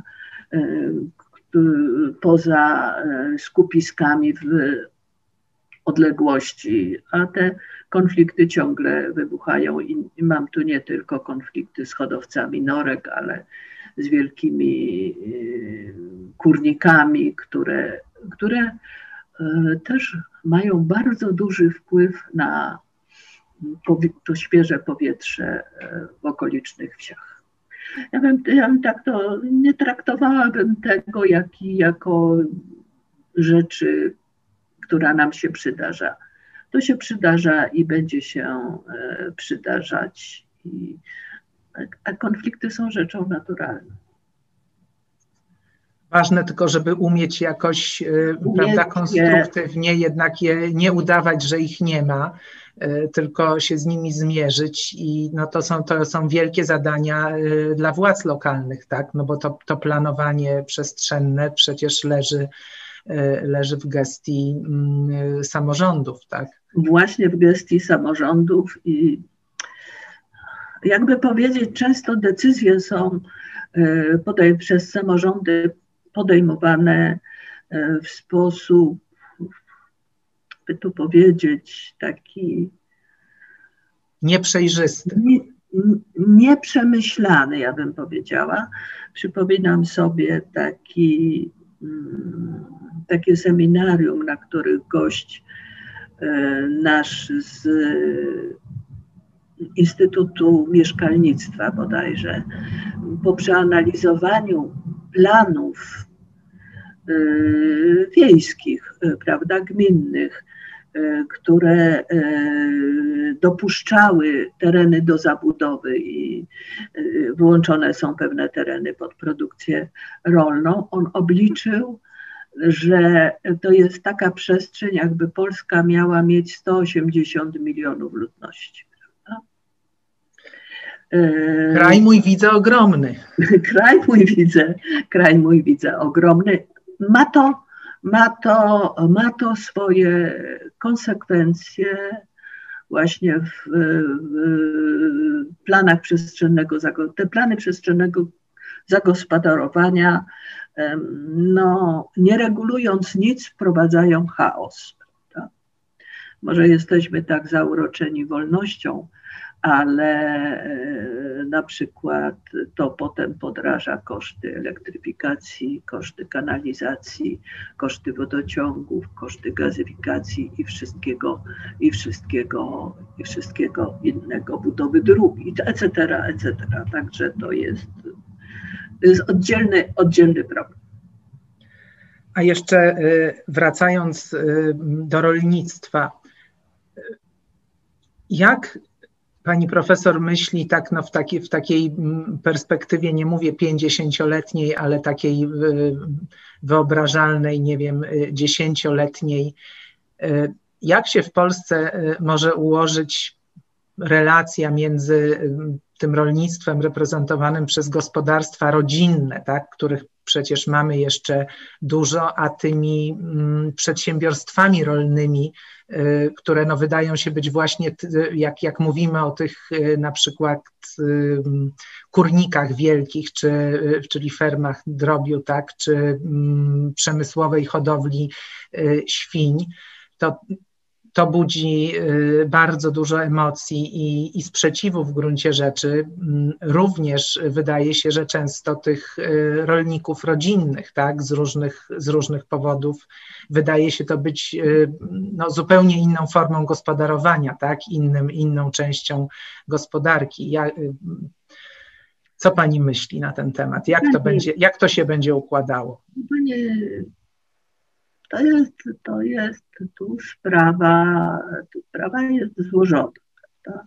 Poza skupiskami w odległości, a te konflikty ciągle wybuchają i mam tu nie tylko konflikty z hodowcami norek, ale z wielkimi kurnikami, które, które też mają bardzo duży wpływ na to świeże powietrze w okolicznych wsiach. Ja bym, ja bym tak to, nie traktowałabym tego jak, jako rzeczy, która nam się przydarza. To się przydarza i będzie się e, przydarzać. I, a konflikty są rzeczą naturalną. Ważne tylko, żeby umieć jakoś, Umieć prawda, konstruktywnie jednak je nie udawać, że ich nie ma, tylko się z nimi zmierzyć i no to są, to są wielkie zadania dla władz lokalnych, tak, no bo to, to planowanie przestrzenne przecież leży, leży w gestii mm, samorządów, tak. Właśnie w gestii samorządów i jakby powiedzieć, często decyzje są podej- przez samorządy podejmowane w sposób, by tu powiedzieć, taki nieprzejrzysty. Nie, nieprzemyślany, ja bym powiedziała. Przypominam sobie taki, takie seminarium, na których gość nasz z Instytutu Mieszkalnictwa bodajże, po przeanalizowaniu planów wiejskich, prawda, gminnych, które dopuszczały tereny do zabudowy i wyłączone są pewne tereny pod produkcję rolną, on obliczył, że to jest taka przestrzeń, jakby Polska miała mieć sto osiemdziesiąt milionów ludności. Kraj mój widzę ogromny. Kraj mój widzę, kraj mój widzę ogromny. Ma to, ma to, ma to swoje konsekwencje właśnie w, w planach przestrzennego, te plany przestrzennego zagospodarowania, no, nie regulując nic, wprowadzają chaos. Prawda? Może jesteśmy tak zauroczeni wolnością, ale na przykład to potem podraża koszty elektryfikacji, koszty kanalizacji, koszty wodociągów, koszty gazyfikacji i wszystkiego, i wszystkiego, i wszystkiego innego, budowy dróg, et cetera, et cetera. Także to jest, to jest oddzielny, oddzielny problem. A jeszcze wracając do rolnictwa, jak pani profesor myśli tak no w, takiej, w takiej perspektywie, nie mówię pięćdziesięcioletniej, ale takiej wyobrażalnej, nie wiem, dziesięcioletniej, jak się w Polsce może ułożyć relacja między tym rolnictwem reprezentowanym przez gospodarstwa rodzinne, tak, których przecież mamy jeszcze dużo, a tymi przedsiębiorstwami rolnymi, które no wydają się być właśnie, jak, jak mówimy o tych na przykład kurnikach wielkich, czy, czyli fermach drobiu, tak, czy przemysłowej hodowli świń, to to budzi bardzo dużo emocji i, i sprzeciwu w gruncie rzeczy. Również wydaje się, że często tych rolników rodzinnych, tak, z różnych, z różnych powodów wydaje się to być no, zupełnie inną formą gospodarowania, tak, innym, inną częścią gospodarki. Ja, co pani myśli na ten temat? Jak to będzie, jak to się będzie układało? Panie, To jest, to jest tu sprawa, tu sprawa jest złożona, prawda?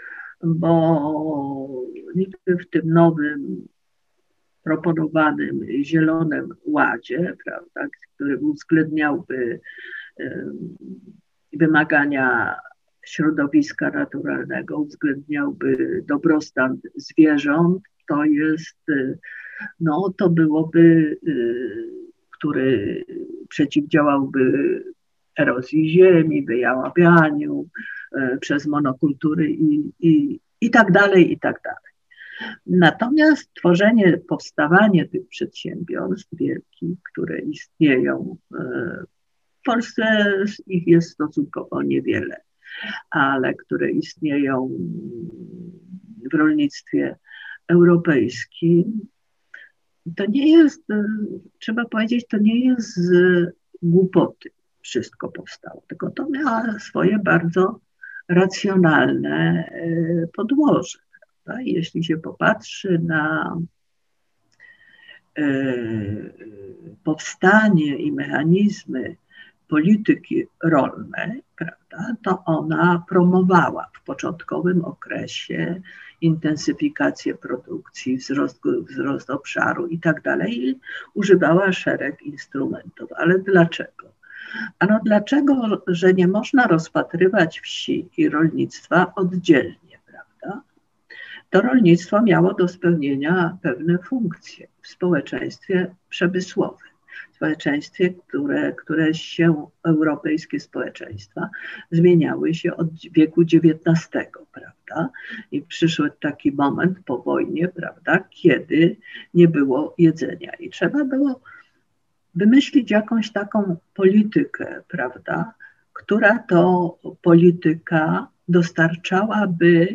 Bo niby w tym nowym, proponowanym Zielonym Ładzie, prawda, który uwzględniałby um, wymagania środowiska naturalnego, uwzględniałby dobrostan zwierząt, to jest, no to byłoby który przeciwdziałałby erozji ziemi, wyjaławianiu e, przez monokultury i, i, i tak dalej, i tak dalej. Natomiast tworzenie, powstawanie tych przedsiębiorstw wielkich, które istnieją, e, w Polsce ich jest stosunkowo niewiele, ale które istnieją w rolnictwie europejskim, to nie jest, trzeba powiedzieć, to nie jest z głupoty wszystko powstało, tylko to miało swoje bardzo racjonalne podłoże. Prawda? Jeśli się popatrzy na powstanie i mechanizmy polityki rolnej, prawda, to ona promowała w początkowym okresie intensyfikację produkcji, wzrost, wzrost obszaru i tak dalej, i używała szereg instrumentów. Ale dlaczego? Ano dlaczego, że nie można rozpatrywać wsi i rolnictwa oddzielnie, prawda? To rolnictwo miało do spełnienia pewne funkcje w społeczeństwie przemysłowym. W społeczeństwie, które, które się, europejskie społeczeństwa zmieniały się od wieku dziewiętnastego, prawda? I przyszedł taki moment po wojnie, prawda, kiedy nie było jedzenia i trzeba było wymyślić jakąś taką politykę, prawda, która to polityka dostarczałaby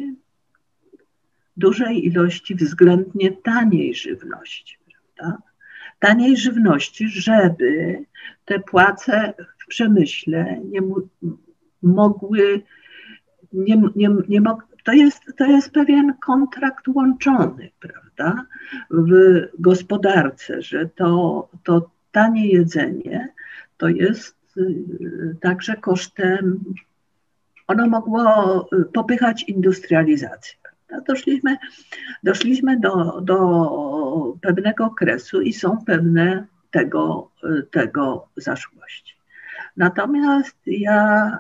dużej ilości względnie taniej żywności, prawda? Taniej żywności, żeby te płace w przemyśle nie mogły, nie, nie, nie mog, to, jest, to jest pewien kontrakt łączony, prawda, w gospodarce, że to, to tanie jedzenie to jest także kosztem, ono mogło popychać industrializację. Doszliśmy, doszliśmy do, do pewnego okresu i są pewne tego, tego zaszłości. Natomiast ja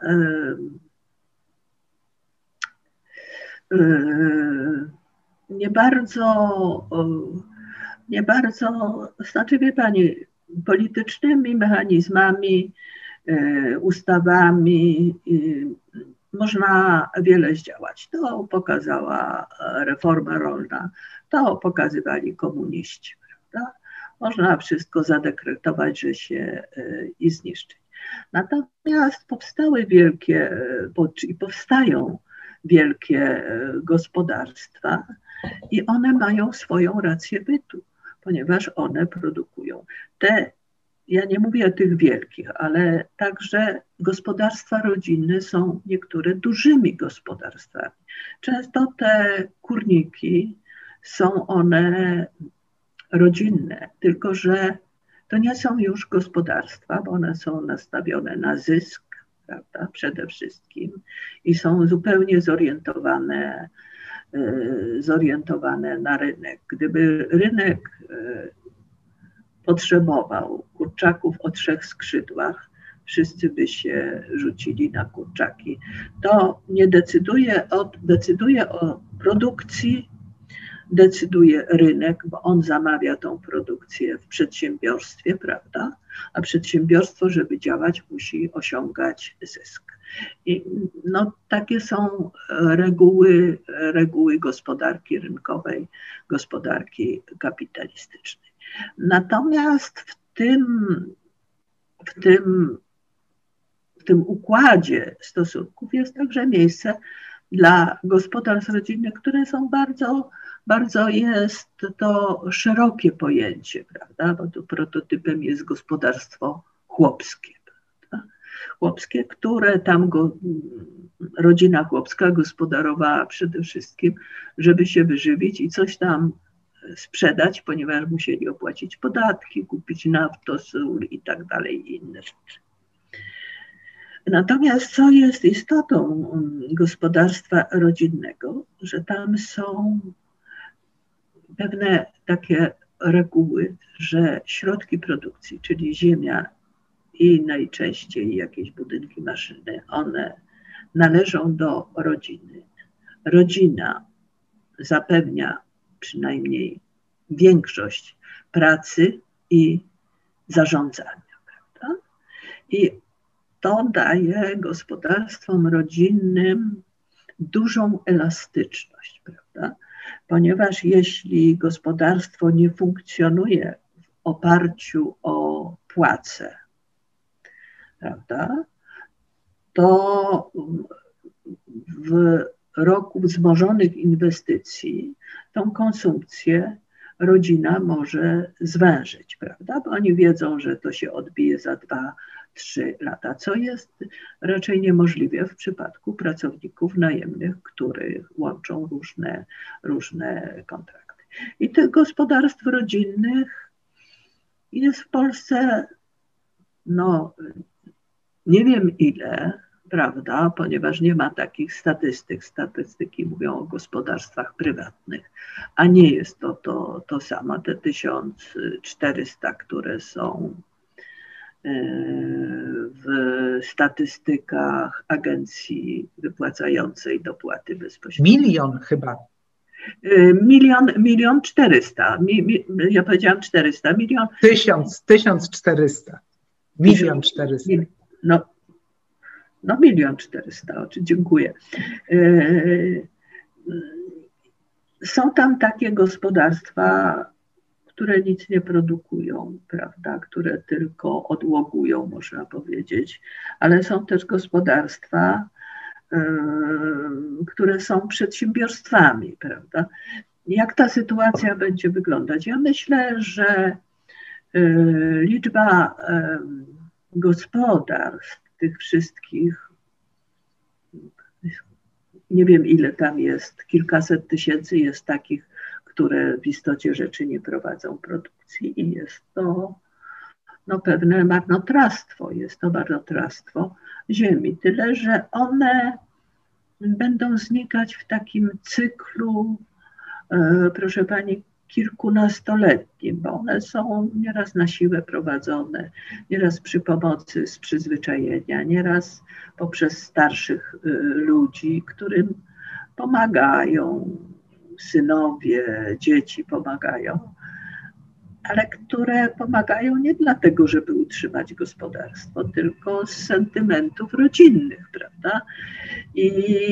yy, yy, nie bardzo, nie bardzo, znaczy wie pani, politycznymi mechanizmami, yy, ustawami, yy, można wiele zdziałać. To pokazała reforma rolna, to pokazywali komuniści, prawda? Można wszystko zadekretować, że się i zniszczyć. Natomiast powstały wielkie, i powstają wielkie gospodarstwa i one mają swoją rację bytu, ponieważ one produkują. Te Ja nie mówię o tych wielkich, ale także gospodarstwa rodzinne są niektóre dużymi gospodarstwami. Często te kurniki są one rodzinne, tylko że to nie są już gospodarstwa, bo one są nastawione na zysk, prawda, przede wszystkim i są zupełnie zorientowane, zorientowane na rynek. Gdyby rynek potrzebował kurczaków o trzech skrzydłach, wszyscy by się rzucili na kurczaki. To nie decyduje o, decyduje o produkcji, decyduje rynek, bo on zamawia tą produkcję w przedsiębiorstwie, prawda? A przedsiębiorstwo, żeby działać, musi osiągać zysk. I no, takie są reguły, reguły gospodarki rynkowej, gospodarki kapitalistycznej. Natomiast w tym, w tym, w tym układzie stosunków jest także miejsce dla gospodarstw rodzinnych, które są bardzo, bardzo jest to szerokie pojęcie, prawda? Bo tu prototypem jest gospodarstwo chłopskie. Prawda? Chłopskie, które tam go, rodzina chłopska gospodarowała przede wszystkim, żeby się wyżywić i coś tam sprzedać, ponieważ musieli opłacić podatki, kupić naftę, sól i tak dalej, i inne rzeczy. Natomiast co jest istotą gospodarstwa rodzinnego, że tam są pewne takie reguły, że środki produkcji, czyli ziemia i najczęściej jakieś budynki, maszyny, one należą do rodziny. Rodzina zapewnia przynajmniej większość pracy i zarządzania, prawda? I to daje gospodarstwom rodzinnym dużą elastyczność, prawda? Ponieważ jeśli gospodarstwo nie funkcjonuje w oparciu o płace, prawda, to w roku wzmożonych inwestycji tą konsumpcję rodzina może zwężyć, prawda? Bo oni wiedzą, że to się odbije za dwa, trzy lata, co jest raczej niemożliwe w przypadku pracowników najemnych, których łączą różne, różne kontrakty. I tych gospodarstw rodzinnych jest w Polsce no, Nie wiem ile, prawda, ponieważ nie ma takich statystyk. Statystyki mówią o gospodarstwach prywatnych, a nie jest to to, to samo, te tysiąc czterysta, które są w statystykach agencji wypłacającej dopłaty bezpośrednie. Milion chyba. Milion, milion czterysta. Mi, mi, ja powiedziałam czterysta, milion. Tysiąc, tysiąc czterysta. Milion czterysta. No, no milion czterysta, dziękuję. Są tam takie gospodarstwa, które nic nie produkują, prawda, które tylko odłogują, można powiedzieć, ale są też gospodarstwa, które są przedsiębiorstwami, prawda. Jak ta sytuacja będzie wyglądać? Ja myślę, że liczba gospodarstw, tych wszystkich, nie wiem ile tam jest, kilkaset tysięcy jest takich, które w istocie rzeczy nie prowadzą produkcji i jest to no, pewne marnotrawstwo, jest to marnotrawstwo ziemi, tyle że one będą znikać w takim cyklu, e, proszę pani, kilkunastoletnim, bo one są nieraz na siłę prowadzone, nieraz przy pomocy z przyzwyczajenia, nieraz poprzez starszych y, ludzi, którym pomagają, synowie, dzieci pomagają, ale które pomagają nie dlatego, żeby utrzymać gospodarstwo, tylko z sentymentów rodzinnych, prawda? I,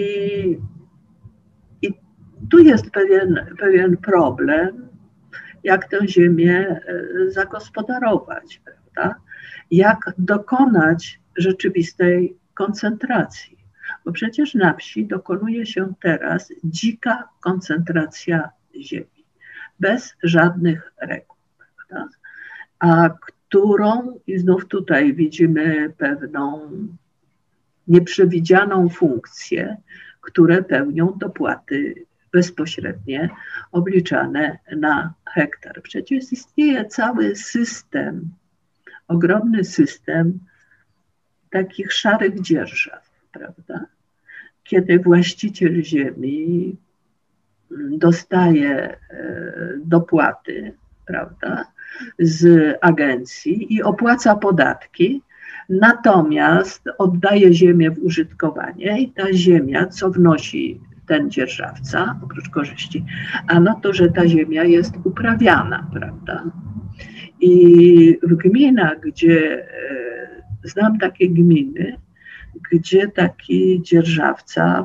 i tu jest pewien, pewien problem, jak tę ziemię zagospodarować, prawda? Jak dokonać rzeczywistej koncentracji. Bo przecież na wsi dokonuje się teraz dzika koncentracja ziemi, bez żadnych reguł, prawda? A którą, i znów tutaj widzimy pewną nieprzewidzianą funkcję, które pełnią dopłaty bezpośrednie obliczane na hektar. Przecież istnieje cały system, ogromny system takich szarych dzierżaw, prawda? Kiedy właściciel ziemi dostaje dopłaty, prawda, z agencji i opłaca podatki, natomiast oddaje ziemię w użytkowanie i ta ziemia, co wnosi ten dzierżawca, oprócz korzyści, a no to, że ta ziemia jest uprawiana, prawda? I w gminach, gdzie znam takie gminy, gdzie taki dzierżawca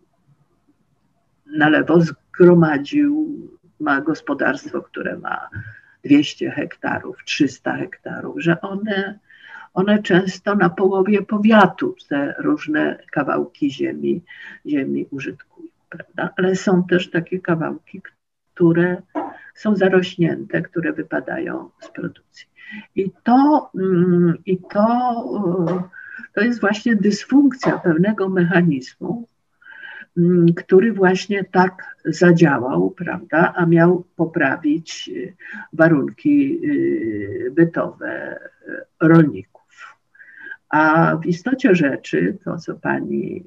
na lewo zgromadził, ma gospodarstwo, które ma dwieście hektarów, trzysta hektarów, że one, one często na połowie powiatu te różne kawałki ziemi, ziemi użytkują, prawda? Ale są też takie kawałki, które są zarośnięte, które wypadają z produkcji. I to, i to, to jest właśnie dysfunkcja pewnego mechanizmu, który właśnie tak zadziałał, prawda, a miał poprawić warunki bytowe rolników. A w istocie rzeczy, to co pani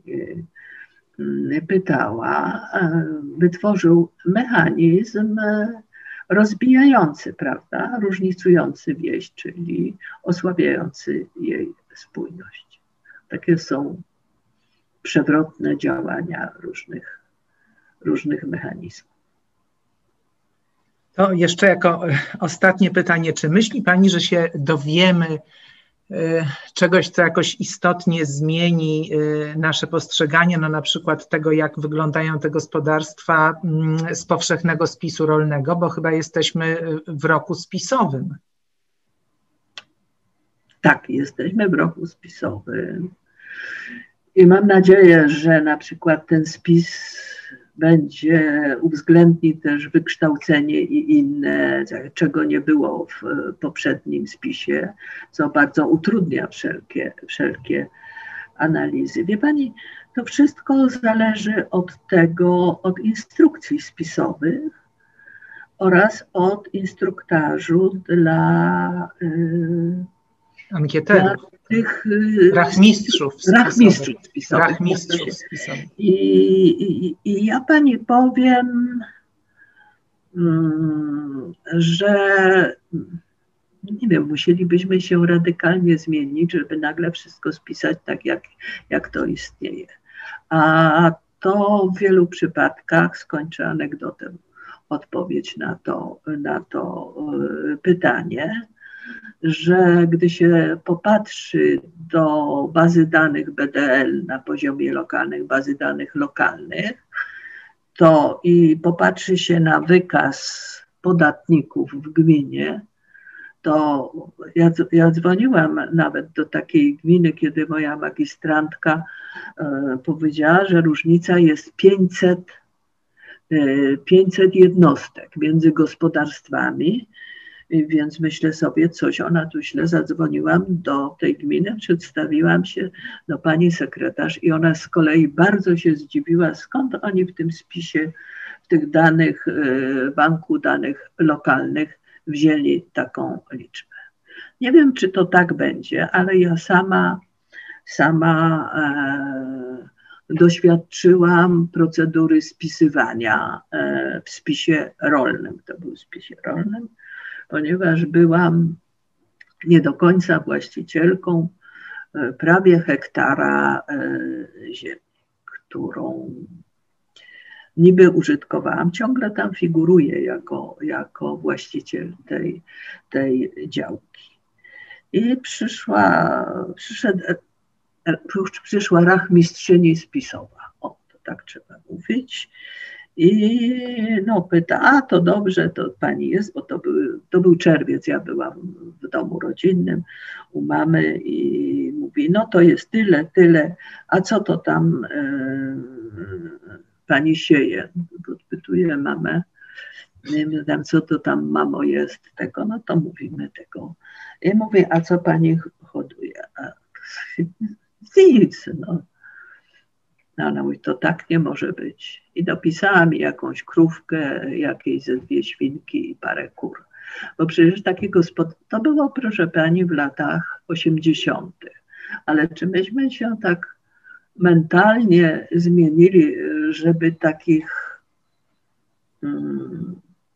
pytała, wytworzył mechanizm rozbijający, prawda, różnicujący wieś, czyli osłabiający jej spójność. Takie są przewrotne działania różnych, różnych mechanizmów. To jeszcze jako ostatnie pytanie, czy myśli pani, że się dowiemy czegoś, co jakoś istotnie zmieni nasze postrzeganie, no na przykład tego, jak wyglądają te gospodarstwa z powszechnego spisu rolnego, bo chyba jesteśmy w roku spisowym. Tak, jesteśmy w roku spisowym i mam nadzieję, że na przykład ten spis będzie uwzględni też wykształcenie i inne, czego nie było w poprzednim spisie, co bardzo utrudnia wszelkie, wszelkie analizy. Wie pani, to wszystko zależy od tego, od instrukcji spisowych oraz od instruktażu dla, ankieterów. dla, tych rachmistrzów spisowych. Rachmistrzów spisowych. Rachmistrzów spisowych. I, i, I ja pani powiem, że nie wiem, musielibyśmy się radykalnie zmienić, żeby nagle wszystko spisać tak, jak, jak to istnieje. A to w wielu przypadkach, skończę anegdotę, odpowiedź na to, na to pytanie, że gdy się popatrzy do bazy danych B D L na poziomie lokalnych, bazy danych lokalnych, to i popatrzy się na wykaz podatników w gminie, to ja, ja dzwoniłam nawet do takiej gminy, kiedy moja magistrantka e, powiedziała, że różnica jest pięćset, e, pięćset jednostek między gospodarstwami, więc myślę sobie, coś ona tu źle. Zadzwoniłam do tej gminy, przedstawiłam się do pani sekretarz i ona z kolei bardzo się zdziwiła, skąd oni w tym spisie, w tych danych, e, banku danych lokalnych wzięli taką liczbę. Nie wiem, czy to tak będzie, ale ja sama, sama e, doświadczyłam procedury spisywania e, w spisie rolnym. To był w spisie rolnym, ponieważ byłam nie do końca właścicielką e, prawie hektara e, ziemi, którą niby użytkowałam, ciągle tam figuruję jako, jako właściciel tej, tej działki. I przyszła, przyszedł, przyszła rachmistrzyni spisowa, o, to tak trzeba mówić. I no pyta, a to dobrze, to pani jest, bo to był, to był czerwiec, ja byłam w domu rodzinnym u mamy i mówi, no to jest tyle, tyle, a co to tam yy, pani sieje? Podpytuję mamę, nie wiem, co to tam, mamo, jest tego, no to mówimy tego. I mówię, a co pani hoduje? A, nic, no. No ale mówi, to tak nie może być. I dopisała mi jakąś krówkę, jakieś ze dwie świnki i parę kur. Bo przecież takiego spod... To było, proszę pani, w latach osiemdziesiątych. Ale czy myśmy się tak mentalnie zmienili, żeby takich hmm,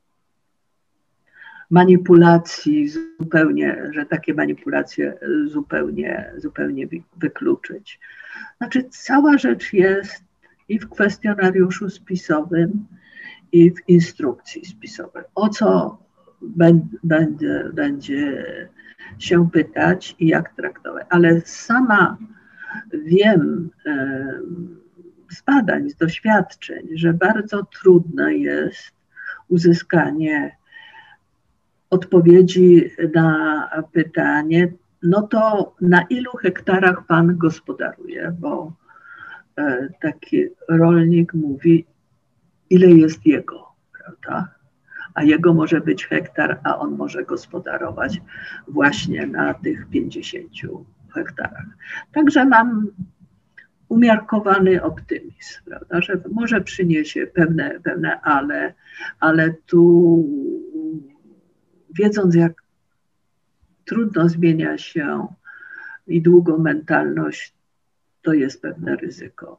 manipulacji zupełnie, że takie manipulacje zupełnie, zupełnie wykluczyć. Znaczy cała rzecz jest i w kwestionariuszu spisowym, i w instrukcji spisowej. O co będzie, będzie się pytać i jak traktować. Ale sama wiem z badań, z doświadczeń, że bardzo trudne jest uzyskanie odpowiedzi na pytanie, no to na ilu hektarach pan gospodaruje, bo e, taki rolnik mówi, ile jest jego, prawda? A jego może być hektar, a on może gospodarować właśnie na tych pięćdziesięciu hektarach. Także mam umiarkowany optymizm, prawda, że może przyniesie pewne, pewne ale, ale tu wiedząc, jak trudno zmienia się i długo mentalność, to jest pewne ryzyko.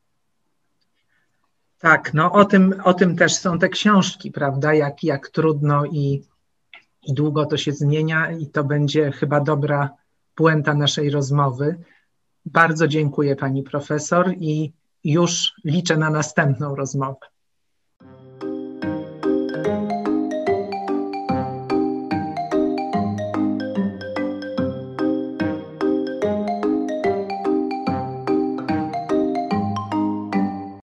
Tak, no o tym, o tym też są te książki, prawda, jak, jak trudno i, i długo to się zmienia i to będzie chyba dobra puenta naszej rozmowy. Bardzo dziękuję pani profesor i już liczę na następną rozmowę.